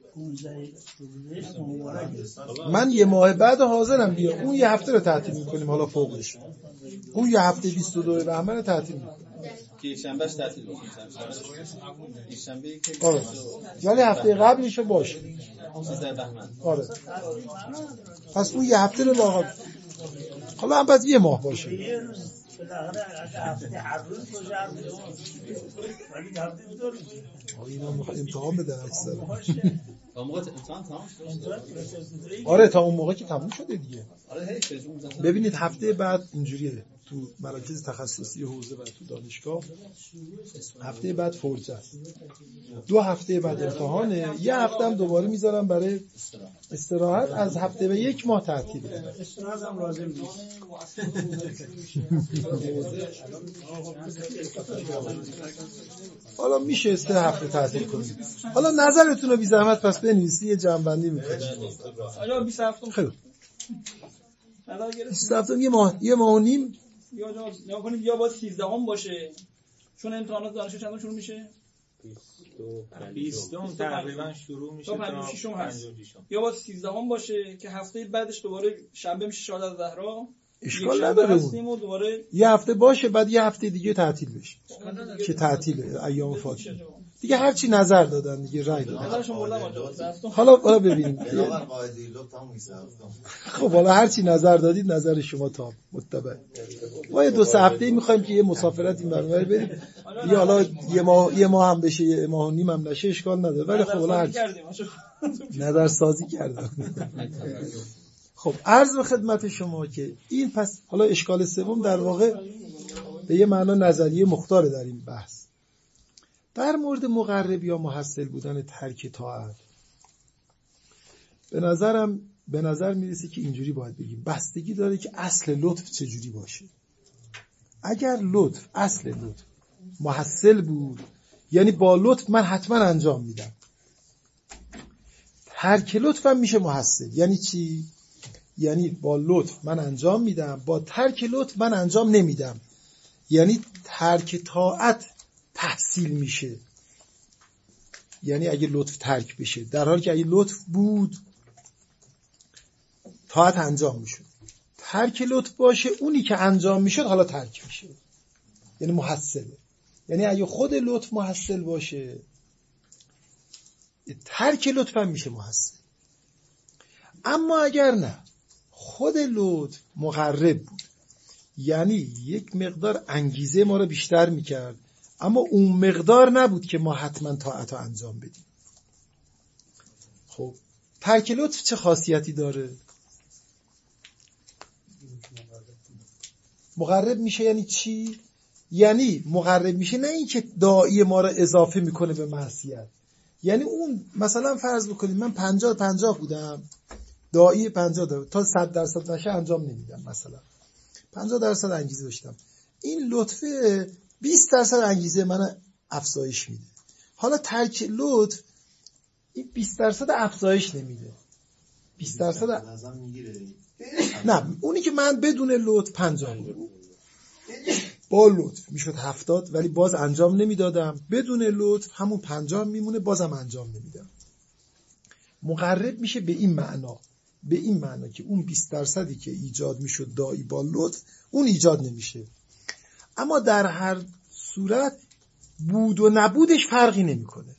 15 من یه ماه بعد حاضرم بیام، اون یه هفته رو تعطیل میکنیم، حالا فوقش اون یه هفته 22 بهمن رو تعطیل میکنیم که یک شنبهش تعطیل باشه. یک شنبه که آره، یعنی هفته قبلش باشه 13 بهمن. آره پس اون یه هفته رو واقعا حالا هم بعد یه ماه باشه. اینا میخواد امتحان بدن اکثر. تا موقع امتحان تمام شده. آره تا اون موقع که تموم شده دیگه. آره ببینید هفته بعد اینجوریه تو مراکز تخصصی حوزه و تو دانشگاه هفته بعد فرجه است، 2 هفته بعد امتحانه، 1 هفته هم دوباره میذارم برای استراحت، از هفته به 1 ماه تعطیله. استراحت هم لازم نیست. حالا میشه 3 هفته تعطیل کنید. حالا نظرتون رو بی زحمت پس بنویسی، یه جمع‌بندی میکنید. آیا 27 خیلی نظر گرفتیم 27 یه ماه و نیم یا نگاه کنید، یا باید 13 هم باشه چون امتحانات دانشگاه چندم شروع میشه؟ 20 تقریبا شروع میشه تا 56 هست، 56. یا باید 13 هم باشه که هفته بعدش دوباره شنبه میشه شهادت الزهرا، اشکال نداره هستیم و دوباره یه هفته باشه بعد یه هفته دیگه تعطیل بشه که تعطیله ایام فاطمه دیگه، هرچی نظر دادن دیگه رای دادن. نظرشون بردم آجا. حالا ببینیم بنابر قاعده لطف هم 27. خب حالا هرچی نظر دادید نظر شما تا متبع. ما یه 2 هفته میخوایم که یه مسافرت این برنامه بریم، یا حالا یه ماه هم بشه، یه ماه و نیم هم نشه، اشکال نداره، ولی خب حالا هرچی نظر سازی کردم. خب عرض به خدمت شما که این پس حالا اشکال سوم در واقع به یه معنا نظریه مختاره در این بحث در مورد مقرب یا محصل بودن ترک طاعت. به نظر میرسه که اینجوری باید بگیم، بستگی داره که اصل لطف چجوری باشه. اگر لطف اصل لطف محصل بود، یعنی با لطف من حتما انجام میدم، ترک لطفم میشه محصل. یعنی چی؟ یعنی با لطف من انجام میدم، با ترک لطف من انجام نمیدم، یعنی ترک طاعت تحصیل میشه. یعنی اگه لطف ترک بشه، در حالی که اگه لطف بود طاعت انجام میشد. ترک لطف باشه، اونی که انجام میشد حالا ترک میشه، یعنی محصله. یعنی اگه خود لطف محصل باشه، ترک لطف هم میشه محصل. اما اگر نه، خود لطف مقرب بود، یعنی یک مقدار انگیزه ما رو بیشتر میکرد، اما اون مقدار نبود که ما حتما طاعت رو انجام بدیم. خب ترک لطف چه خاصیتی داره؟ مقرب میشه یعنی چی؟ یعنی مقرب میشه نه این که داعی ما رو اضافه میکنه به معصیت. یعنی اون مثلا فرض بکنید من 50 بودم، داعی 50 دارم، تا 100% نشه انجام نمیدم، مثلا 50% انگیزه داشتم، این لطفه 20% انگیزه من افزایش میده. حالا ترک لطف این 20% افزایش نمیده، 20% لازم میگیره. نه، اونی که من بدون لطف 50 بود، با لطف میشد 70 ولی باز انجام نمیدادم، بدون لطف همون 50 میمونه بازم انجام نمیدم. مقرب میشه به این معنا که اون 20% که ایجاد میشد داعی با لطف اون ایجاد نمیشه. اما در هر صورت بود و نبودش فرقی نمیکنه.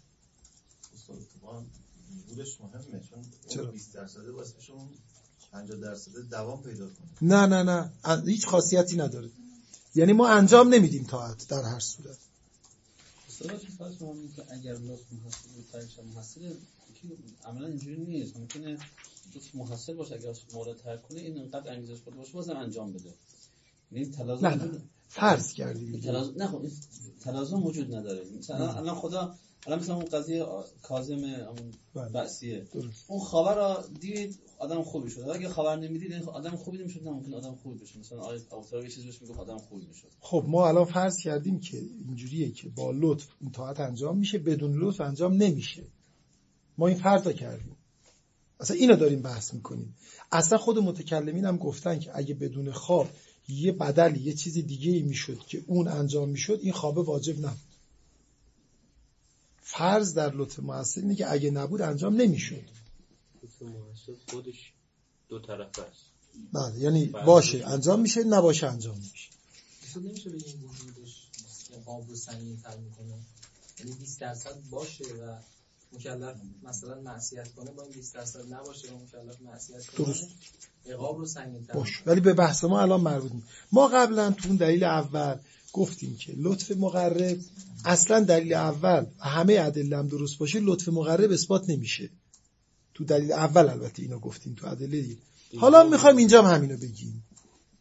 بودش مهمه، چون 20% واسه شما 50% دوام پیدا کنه. نه هیچ خاصیتی نداره. یعنی ما انجام نمیدیم طاعت در هر صورت. اصلا چه فرض کنیم که اگر لطف محصل بود ترکش محصل عملا اینجوری نیست، ممکنه لطف محصل باشه اگر مورد ترک کنه این انقدر انگیزش بود باشه بازم انجام بده. این تلازم نه فرض کردیم نه خب تلازم وجود نداره. مثلا الان خدا مثلا اون قضیه کاظم اون بعثیه، اون خبر را دید آدم خوبی شد، اگه خبر نمیدید آدم خوبی نمیشد، نه ممکن آدم خوبی بشه. مثلا آیه اوتار یه چیزی بهش میگه آدم خوبی میشد. خب ما الان فرض کردیم که اینجوریه که با لطف اون طاعت انجام میشه، بدون لطف انجام نمیشه. ما این فرض رو کردیم، اصلا اینو داریم بحث میکنیم. اصلا خود متکلمین هم گفتن که اگه بدون خواب یه بدلی یه چیز دیگه‌ای میشد که اون انجام میشد، این خواب واجب نبود. فرض در لطف محصل اینه که اگه نبود انجام نمیشد. لطف محصل خودش دو طرفه است. بله، یعنی باشه انجام میشه، نباشه انجام نمیشه. نمیشه بگیم وجودش خواب رو سنگین‌تر میکنه. یعنی 20% باشه و مکلف مثلا معصیت کنه، با این 20% نباشه و مکلف معصیت کنه، درست، عقاب رو سنگین‌تر باشه. ولی به بحث ما الان مربوط نیست. ما قبلا تو اون دلیل اول گفتیم که لطف مقرب اصلا دلیل اول همه ادله هم درست باشه لطف مقرب اثبات نمیشه. تو دلیل اول البته اینو گفتیم، تو ادله دیگه. حالا میخوایم اینجا هم همینو بگیم.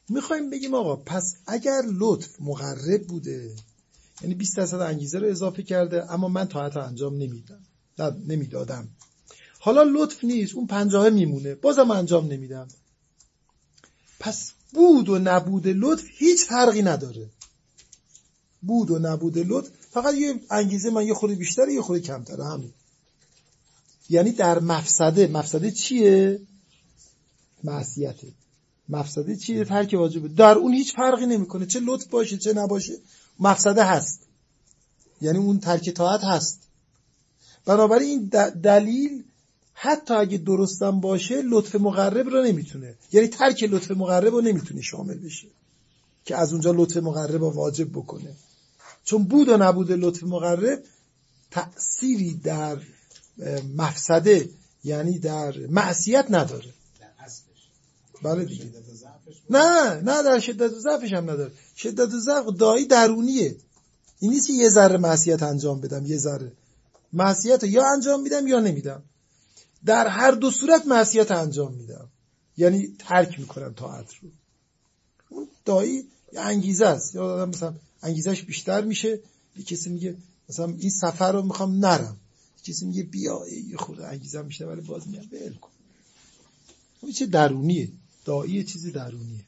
میخوایم بگیم آقا پس اگر لطف مقرب بوده، یعنی 20% انگیزه رو اضافه کرده، اما من طاعت رو انجام نمیدادم. حالا لطف نیست، اون 50 میمونه، بازم انجام نمیدم. پس بود و نبود لطف هیچ فرقی نداره. بود و نبود لطف فقط یه انگیزه، من یه خورده بیشتره یه خورده کمتره، همین. یعنی در مفسده چیه؟ معصیته. مفسده چیه؟ ترک واجبه. در اون هیچ فرقی نمیکنه، چه لطف باشه چه نباشه مفسده هست، یعنی اون ترک طاعت هست. بنابراین این دلیل حتی اگه درستم باشه لطف مقرب رو نمیتونه، یعنی ترک لطف مقرب رو نمیتونه شامل بشه که از اونجا لطف مقرب رو واجب بکنه، چون بود و نبود لطف مقرب تأثیری در مفسده یعنی در معصیت نداره. بله دیگه. نه در شدت و ضعفش هم نداره. شدت و ضعف دایی درونیه. این نیست که یه ذره معصیت انجام بدم، یه ذره معصیت یا انجام میدم یا نمیدم. در هر دو صورت معصیت انجام میدم، یعنی ترک میکنم طاعت رو. اون دایی یه انگیزه است. یا آدم مثلا انگیزش بیشتر میشه، یه کسی میگه مثلا این سفر رو میخوام نرم، یه کسی میگه بیا، یه خورده انگیزه میشه ولی باز میگم ول کن. اون چیز درونیه. دایی چیزی درونیه.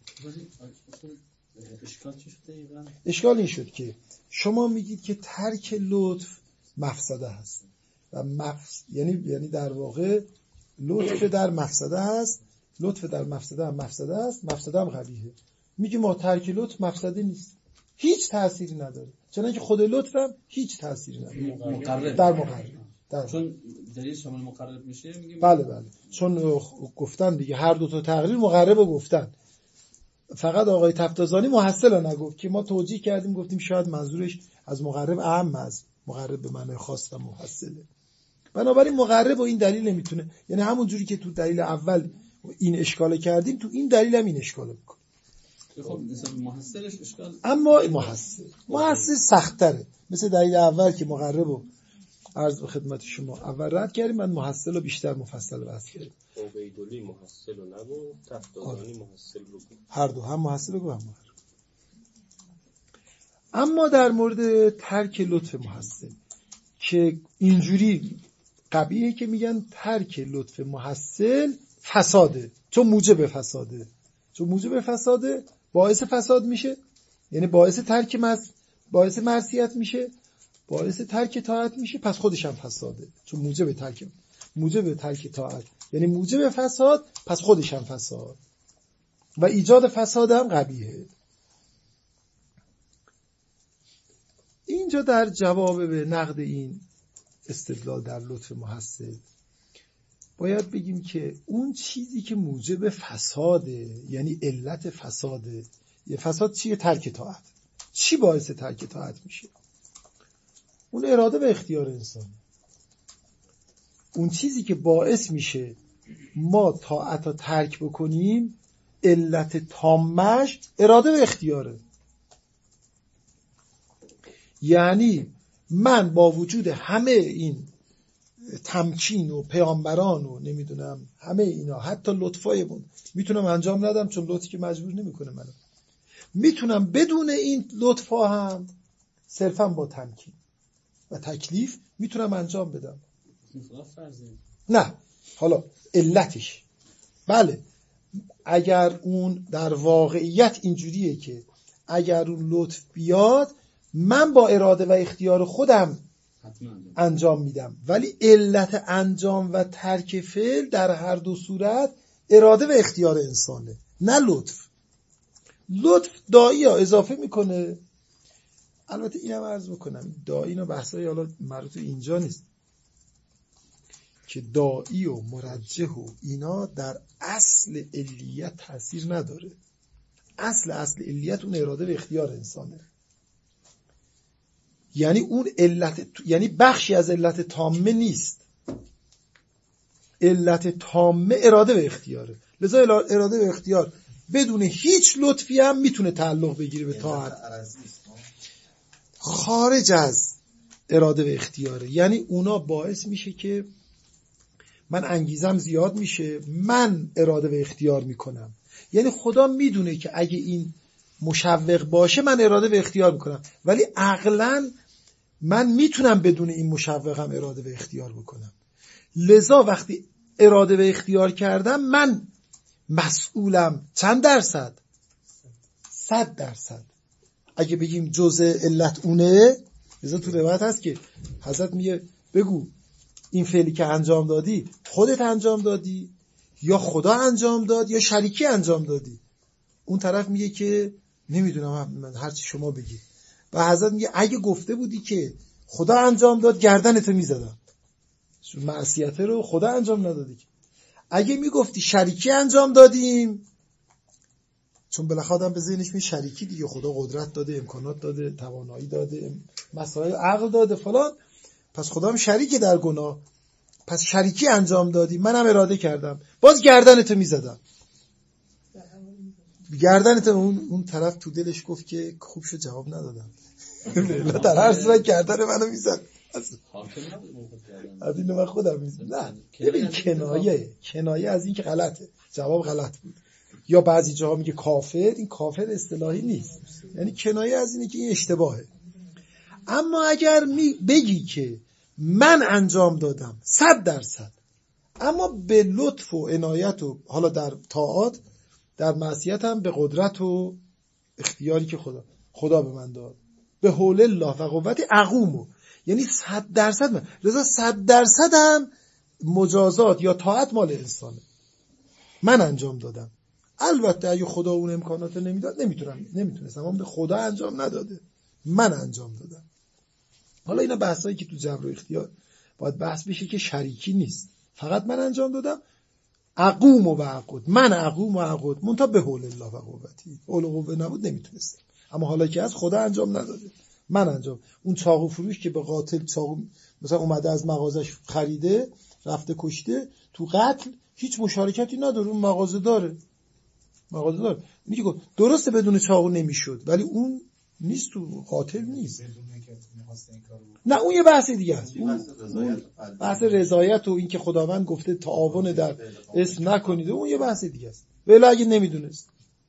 اشکال این شد که شما میگید که ترک لطف مفسده هست و یعنی در واقع لطف در مفسده هست. لطف در مفسده هم مفسده هست، مفسده هم قبیحه. میگه ما ترک لطف مفسده نیست، هیچ تأثیری نداره، چنانکه خود لطف هم هیچ تأثیری نداره در مقرر. چون دلیل شامل مقرب میشه میگیم بله چون گفتن دیگه هر دو تا تقریر مقرب رو گفتن. فقط آقای تفتازانی محصل رو نگفت که ما توجیه کردیم، گفتیم شاید منظورش از مقرب اهم از مقرب به معنی خاص و محصله. بنابراین مقرب و این دلیل نمیتونه، یعنی همون جوری که تو دلیل اول این اشکال کردیم تو این دلیل هم این اشکال میکنه. خب مثلا محصلش اشکال، اما محصل سخت‌تره. مثل دلیل اول که مقرب و عرض به خدمت شما اول رد کردیم، من محصل رو بیشتر مفصل بحث کردیم. عبیدولی محصل رو نگو، تفتازانی محصل رو گو. هر دو، هم محصل رو گو هم مقرب. اما در مورد ترک لطف محصل که اینجوری قبیحه که میگن ترک لطف محصل فساده، چون موجب فساده باعث فساد میشه، یعنی باعث معصیت میشه، باعث ترک طاعت میشه، پس خودش هم فساده، چون موجب ترک طاعت یعنی موجب فساد، پس خودش هم فساد و ایجاد فساد هم قبیحه. اینجا در جواب به نقد این استدلال در لطف محصل باید بگیم که اون چیزی که موجب فساده، یعنی علت فساده، یه فساد چیه؟ ترک طاعت. چی باعث ترک طاعت میشه؟ اون اراده و اختیار انسان. اون چیزی که باعث میشه ما طاعت رو ترک بکنیم علت تامش اراده و اختیاره. یعنی من با وجود همه این تمکین و پیامبران و نمیدونم همه اینا، حتی لطفایمون میتونم انجام ندم، چون لطفی که مجبور نمیکنه منو. میتونم بدون این لطفا هم صرفا با تمکین و تکلیف میتونم انجام بدم. نه حالا علتش بله، اگر اون در واقعیت اینجوریه که اگر اون لطف بیاد من با اراده و اختیار خودم انجام میدم، ولی علت انجام و ترک فعل در هر دو صورت اراده و اختیار انسانه، نه لطف. لطف داعی ها اضافه میکنه. البته اینم عرض بکنم داعی اینا بحثای حالا مربوط اینجا نیست که داعی و مرجح و اینا در اصل علیت تاثیر نداره. اصل علیت اون اراده و اختیار انسانه، یعنی اون علت، یعنی بخشی از علت تامه نیست. علت تامه اراده و اختیاره، لذا اراده و اختیار بدون هیچ لطفی هم میتونه تعلق بگیره به طاعت، خارج از اراده و اختیاره. یعنی اونا باعث میشه که من انگیزم زیاد میشه، من اراده و اختیار میکنم، یعنی خدا میدونه که اگه این مشوق باشه من اراده و اختیار میکنم، ولی عقلاً من میتونم بدون این مشوقم اراده و اختیار بکنم. لذا وقتی اراده و اختیار کردم من مسئولم. چند درصد؟ 100%. اگه بگیم جزء علت اونه، لذا تو روایت هست که حضرت میگه بگو این فعلی که انجام دادی خودت انجام دادی یا خدا انجام داد یا شریکی انجام دادی؟ اون طرف میگه که نمیدونم، من هرچی شما بگی. و حضرت میگه اگه گفته بودی که خدا انجام داد گردنتو میزدم، چون معصیت رو خدا انجام ندادی. اگه میگفتی شریکی انجام دادیم، چون بالاخره آدم به ذهنش میاد شریکی دیگه، خدا قدرت داده، امکانات داده، توانایی داده، مسائل عقل داده فلان، پس خدا هم شریکه در گناه، پس شریکی انجام دادی، منم اراده کردم، باز گردنتو میزدم. گردنتو اون طرف تو دلش گفت که خوب شد جواب ندادم. در هر صورت گردن منو میزد. از این من خودم میزد. نه ببین کنایه از این که غلطه، جواب غلط بود. یا بعضی جاها میگه کافر، این کافر اصطلاحی نیست، یعنی کنایه از اینه که این اشتباهه. اما اگر بگی که من انجام دادم 100%، اما به لطف و عنایت و حالا در طاعات، در معصیت هم به قدرت و اختیاری که خدا به من داد، به حول الله و قوت اقومو، یعنی 100% من، لذا 100% هم مجازات یا طاعت مال انسانه، من انجام دادم. البته اگه خدا اون امکانات نمیداد نمیتونستم، اما خدا انجام نداده، من انجام دادم. حالا اینا بحثایی که تو جبر و اختیار باید بحث بشه که شریکی نیست، فقط من انجام دادم. اقوم و عقد، من اقوم و عقد، منتها به حول الله و قوتی، حول و قوه نبود نمیتونستم. اما حالا که از خدا انجام نداده، من انجام. اون چاقو فروش که به قاتل چاقو مثلا اومده از مغازش خریده رفته کشته، تو قتل هیچ مشارکتی نداره، اون مغازه داره. میگه درسته بدون چاقو نمیشد، ولی اون نیست، تو قاتل نیست. نه اون یه بحث دیگه است، اون بحث رضایت و این که خداوند گفته تعاون در اسم نکنید، اون یه بحث دیگه است. ولی اگه نمیدونست،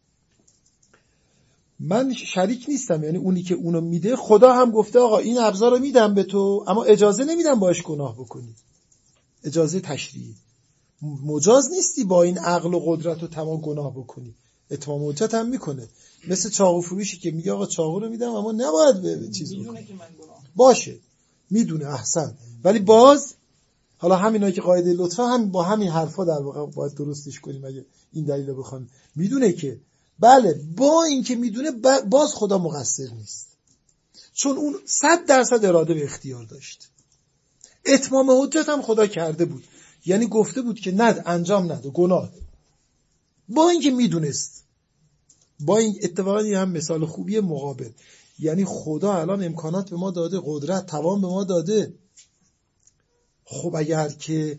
من شریک نیستم، یعنی اونی که اونو میده خدا هم گفته آقا این ابزار رو میدم به تو، اما اجازه نمیدم باش گناه بکنی، اجازه تشریعی. مجاز نیستی با این عقل و قدرت و تمام گناه بکنی. اتمام حجت هم میکنه، مثل چاقو فروشی که میگه آقا چاقو رو میدم اما نباید به چیز بکنی. باشه میدونه، احسن، ولی باز حالا همینایی که قاعده لطفا هم با همین حرفا در واقع باید درستش کنیم. اگه این دلیل رو بخوام، میدونه که بله، با این که میدونه باز خدا مقصر نیست، چون اون 100% اراده و اختیار داشت. اتمام حجت هم خدا کرده بود، یعنی گفته بود که ند انجام نده گناه، با این که میدونست. با این اتفاقا هم مثال خوبی مقابل، یعنی خدا الان امکانات به ما داده، قدرت توان به ما داده. خب اگر که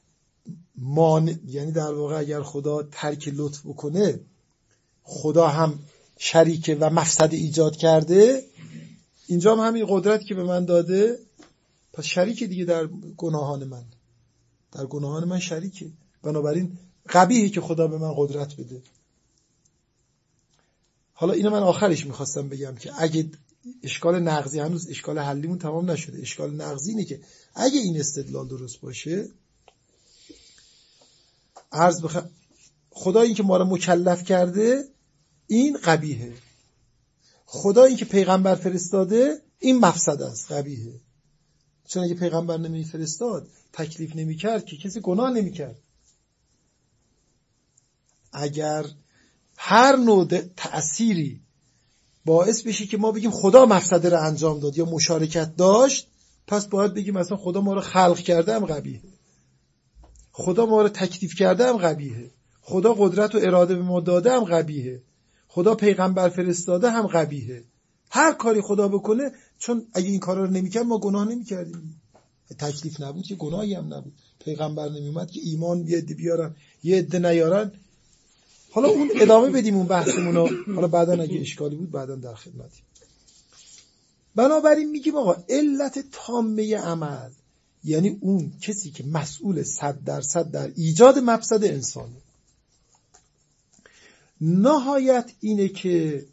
یعنی در واقع اگر خدا ترک لطف بکنه، خدا هم شریکه و مفسد ایجاد کرده، اینجا هم همین قدرت که به من داده، پس شریکه دیگه در گناهان من شریکه. بنابراین قبیحه که خدا به من قدرت بده. حالا اینو من آخرش میخواستم بگم که اگه اشکال نقضی، هنوز اشکال حلیمون تمام نشده، اشکال نقضی اینه که اگه این استدلال درست باشه، خدا این که ما رو مکلف کرده این قبیحه، خدا این که پیغمبر فرستاده این مفسد است، قبیحه. چون اگه پیغمبر نمیفرستاد، تکلیف نمیکرد که کسی گناه نمیکرد. اگر هر نوع تأثیری باعث بشه که ما بگیم خدا مفسده رو انجام داد یا مشارکت داشت، پس باید بگیم مثلا خدا ما رو خلق کرده هم قبیحه، خدا ما رو تکلیف کرده هم قبیحه، خدا قدرت و اراده به ما داده هم قبیحه، خدا پیغمبر فرستاده هم قبیحه. هر کاری خدا بکنه، چون اگه این کارا رو نمیکرد ما گناه نمیکردیم، تکلیف نبود که گناهی هم نبود، پیغمبر نمیومد که ایمان یه عده بیارن یه عده نیارن. حالا اون ادامه بدیم اون بحثمونو، حالا بعداً اگه اشکالی بود بعداً در خدمتیم. بنابراین میگیم آقا علت تامه عمل یعنی اون کسی که مسئول 100% در ایجاد مفسد انسانه. نهایت اینه که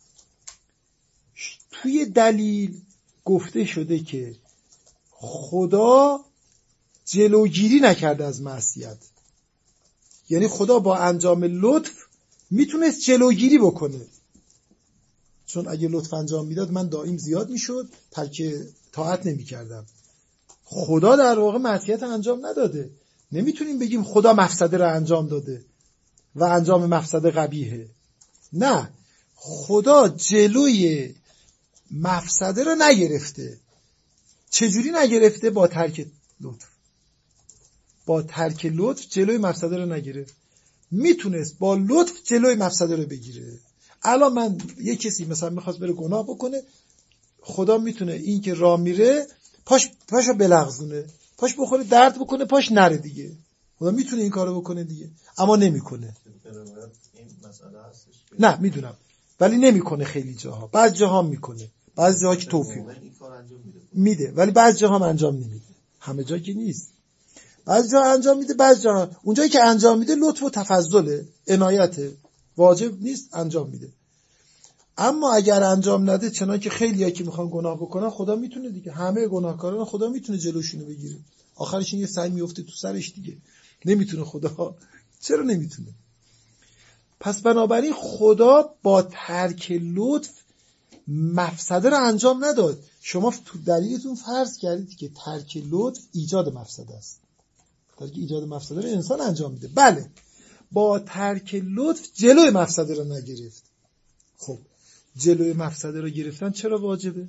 توی دلیل گفته شده که خدا جلوگیری نکرده از معصیت. یعنی خدا با انجام لطف میتونست جلوگیری بکنه، چون اگه لطف انجام میداد من دائم زیاد میشد، ترک طاعت نمیکردم. خدا در واقع معصیت انجام نداده. نمیتونیم بگیم خدا مفسده رو انجام داده و انجام مفسده قبیحه. نه، خدا جلوی مفسده رو نگرفته. چجوری نگرفته؟ با ترک لطف. با ترک لطف جلوی مفسده رو نگرفت. میتونست با لطف جلوی مفسده رو بگیره. الان من یه کسی مثلا میخواست بره گناه بکنه، خدا میتونه این که راه میره پاشو بلغزونه، پاش بخوره درد بکنه، پاش نره دیگه. خدا میتونه این کارو بکنه دیگه، اما نمیکنه. این مسئله هستش. نه میدونم، ولی نمیکنه. خیلی جاها، بعضی جاها میکنه، بعضی جاها که توفیق میده، ولی بعضی جاها هم انجام نمیده. همه جا که نیست. بعضی جا انجام میده، بعضی جا اونجایی که انجام میده لطف و تفضله، عنایته، واجب نیست، انجام میده. اما اگر انجام نده، چنان که خیلی‌ها که میخوان گناه بکنن، خدا میتونه دیگه، همه گناهکاران خدا میتونه جلوشونو بگیره. آخرش این یه سنگ میفته تو سرش دیگه. نمیتونه خدا؟ چرا نمیتونه؟ پس بنابراین خدا با ترک لطف مفسده رو انجام نداد. شما تو دلیلتون فرض کردید که ترک لطف ایجاد مفسده است. ترک ایجاد مفسده رو انسان انجام میده. بله، با ترک لطف جلوی مفسده رو نگرفت. خب جلوی مفسده رو گرفتن چرا واجبه؟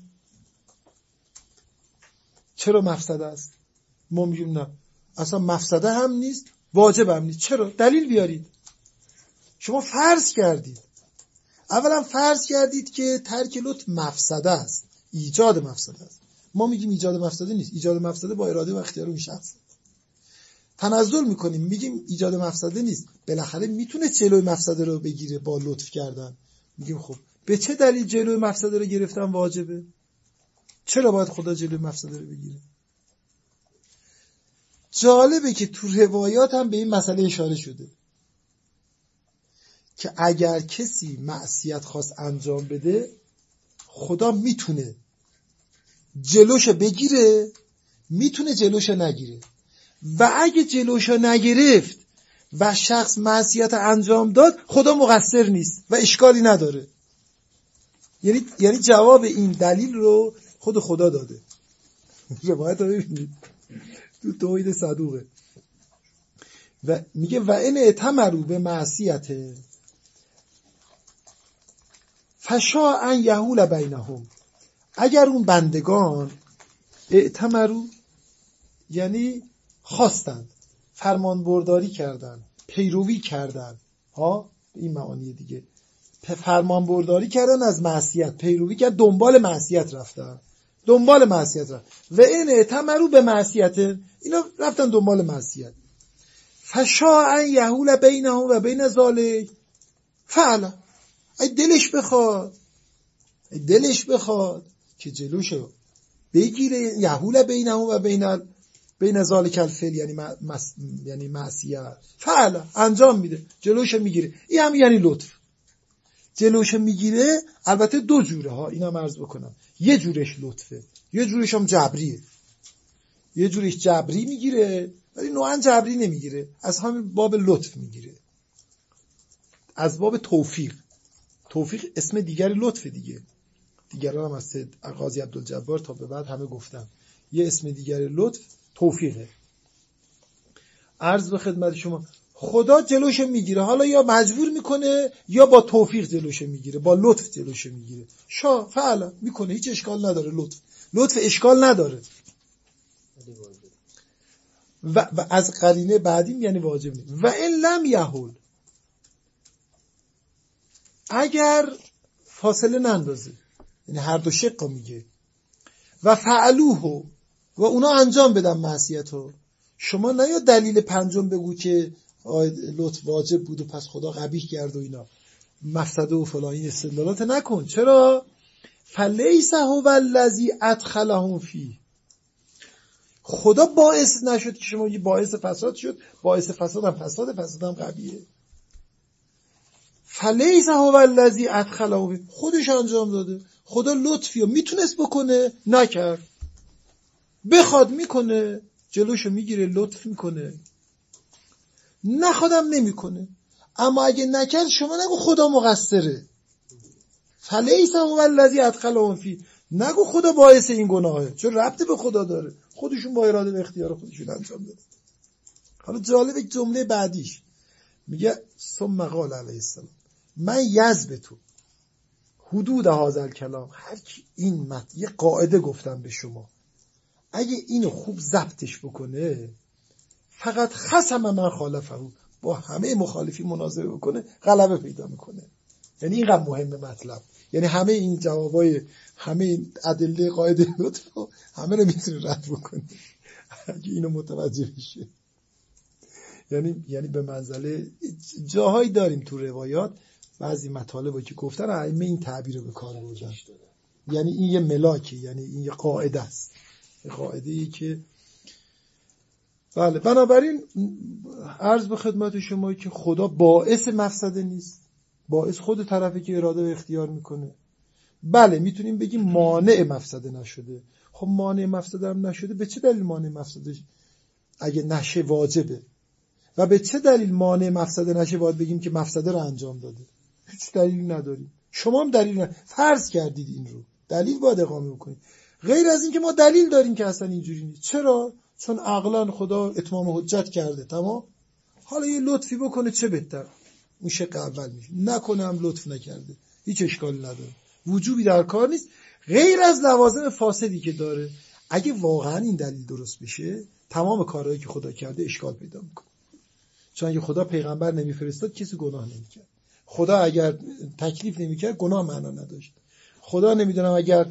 چرا مفسده است؟ ما میگیم نه، اصلا مفسده هم نیست، واجب هم نیست. چرا؟ دلیل بیارید. شما فرض کردید، اولا فرض کردید که ترک لطف مفسده است، ایجاد مفسده است. ما میگیم ایجاد مفسده نیست، ایجاد مفسده با اراده و اختیار اون شخص. تنزل میکنیم میگیم ایجاد مفسده نیست، بالاخره میتونه جلوی مفسده رو بگیره با لطف کردن. میگیم خب به چه دلیل جلوی مفسده رو گرفتن واجبه؟ چرا باید خدا جلوی مفسده رو بگیره؟ جالبه که تو روایات هم به این مسئله اشاره شده که اگر کسی معصیت خواست انجام بده، خدا میتونه جلوش بگیره، میتونه جلوش نگیره. و اگه جلوش نگرفت و شخص معصیت انجام داد، خدا مقصر نیست و اشکالی نداره. یعنی جواب این دلیل رو خود خدا داده. روایت رو ببینید تو توحید صدوقه و میگه و ان اتمروا به معصیته فشاء ان یحول بینهم. اگر اون بندگان اتمروا یعنی خواستند، فرمان برداری کردن، پیروی کردن، این معانی دیگه، فرمان برداری کردن از معصیت، پیروی کردن، دنبال معصیت رفتن، و این اتمروا به معصیت، اینا رفتن دنبال معصیت. فشاء ان یحول بینهم و بین ذالک فعلا. ای دلش بخواد که جلوشو بگیره، یحول بینهم و بین ذالک الفعل یعنی معصیت، فعلا انجام میده، جلوشو میگیره. این هم یعنی لطف. جلوشو میگیره. البته دو جوره ها، اینم عرض بکنم. یه جورش لطفه، یه جورش هم جبریه. یه جورش جبری میگیره، ولی نوعا جبری نمیگیره، از همین باب لطف میگیره، از باب توفیق. توفیق اسم دیگر لطف دیگه. دیگران هم از قاضی عبدالجبار تا به بعد همه گفتن یه اسم دیگر لطف توفیقه. عرض به خدمت شما، خدا جلوش میگیره، حالا یا مجبور میکنه یا با توفیق جلوش میگیره، با لطف جلوش میگیره. فعلا میکنه، هیچ اشکال نداره. لطف اشکال نداره. و از قرینه بعدیم یعنی واجب نیست. و ان لم یحول، اگر فاصله نندازه، یعنی هر دو شق میگه، و فعلوه، و اونا انجام بدن معصیتو. شما نه یا دلیل پنجم بگو که لطف واجب بود و پس خدا قبیح کرد و اینا، مفسده و فلان، این استدلالات نکن. چرا؟ فلیس هو الذی ادخلهم فیه. خدا باعث نشد که شما باعث فساد شد، باعث فساد هم قبیحه. فلیس هو الذی ادخله، خودش انجام داده. خدا لطفیو میتونست بکنه نکرد، بخواد میکنه، جلوشو میگیره، لطف میکنه، نخوادم نمیکنه. اما اگه نکرد شما نگو خدا مقصره. فلیس هو الذی ادخله فی، نگو خدا باعث این گناهه، چون ربطی به خدا داره، خودشون با اراده و اختیار خودشون انجام داده. حالا جالب جمله بعدیش میگه ثم قال علیه السلام من یضبط حدود هذا الکلام، هر کی این یه قاعده گفتم به شما، اگه اینو خوب ضبطش بکنه، فقط خصم من خالفه، با همه مخالفی مناظره بکنه، غلبه پیدا میکنه. یعنی اینقدر مهمه مطلب، یعنی همه این جوابای همه این ادله قاعده لطف همه رو میتونه رد بکنه اگه اینو متوجه بشه. یعنی به منزله جاهایی داریم تو روایات بعضی مطالبو که گفتن ائمه این تعبیر رو به کار بردن، یعنی این یه ملاکه، یعنی این یه قاعده است، یه قاعده‌ای که بله. بنابراین عرض به خدمت شما که خدا باعث مفسده نیست، باعث خود طرفی که اراده و اختیار میکنه. بله میتونیم بگیم مانع مفسده نشده. خب مانع مفسده هم نشده، به چه دلیل مانع مفسده اگه نشه واجبه؟ و به چه دلیل مانع مفسده نشه باید بگیم که مفسده رو انجام داده؟ هیچ دلیلی نداریم. شما هم دلیل فرض کردید این رو، دلیل باید اقامه بکنید. غیر از این که ما دلیل داریم که اصلا اینجوری نیست. چرا؟ چون عقلا خدا اتمام حجت کرده، تمام. حالا یه لطفی بکنه چه بهتر، اون شق اول میشه، نکنه هم لطف نکرده، هیچ اشکالی نداره، وجوبی در کار نیست. غیر از لوازم فاسدی که داره، اگه واقعا این دلیل درست بشه، تمام کارهایی که خدا کرده اشکال پیدا میکنه. چون اگه خدا پیغمبر نمیفرستاد کسی گناه نمیکرد، خدا اگر تکلیف نمیکرد گناه معنا نداشت، خدا نمیدونم اگر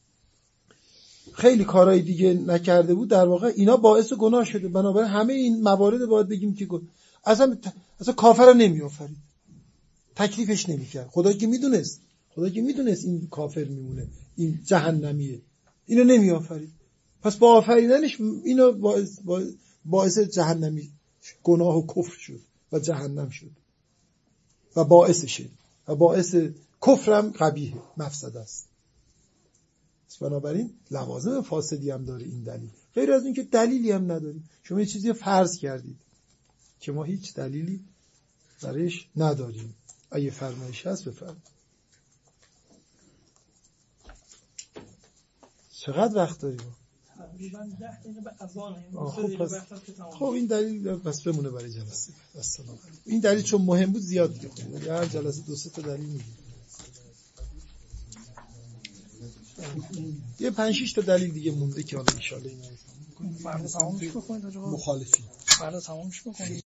خیلی کارهای دیگه نکرده بود در واقع اینا باعث گناه شده. بنابراین همه این موارد باید بگیم که اصلا کافر رو نمیآفرید، تکلیفش نمیکرد. خدا که میدونست این کافر میمونه، این جهنمیه، اینو نمیآفرید. پس با آفریدنش اینو باعث جهنمی گناه و کفر شد و جهنم شد و باعثشه، و باعث کفرم قبیحه، مفسد است. بنابراین لوازم فاسدی هم داره این دلیل. غیر از این که دلیلی هم نداریم. شما یه چیزی فرض کردید که ما هیچ دلیلی برایش نداریم. اگه فرمایش هست بفرمایید. چقدر وقت داریم؟ تقریبا 10 دقیقه به اذانه. خب این دلیل بس بمونه برای جلسه. السلام علیکم. این دلیل چون مهم بود زیاد دیگه خونید. هر جلسه 2-3 تا دلیل میگیم. یه 5-6 تا دلیل دیگه مونده که حالا ان شاء الله اینا رو فردا تمامش بکنید. مخالفی فردا تمامش بکنید.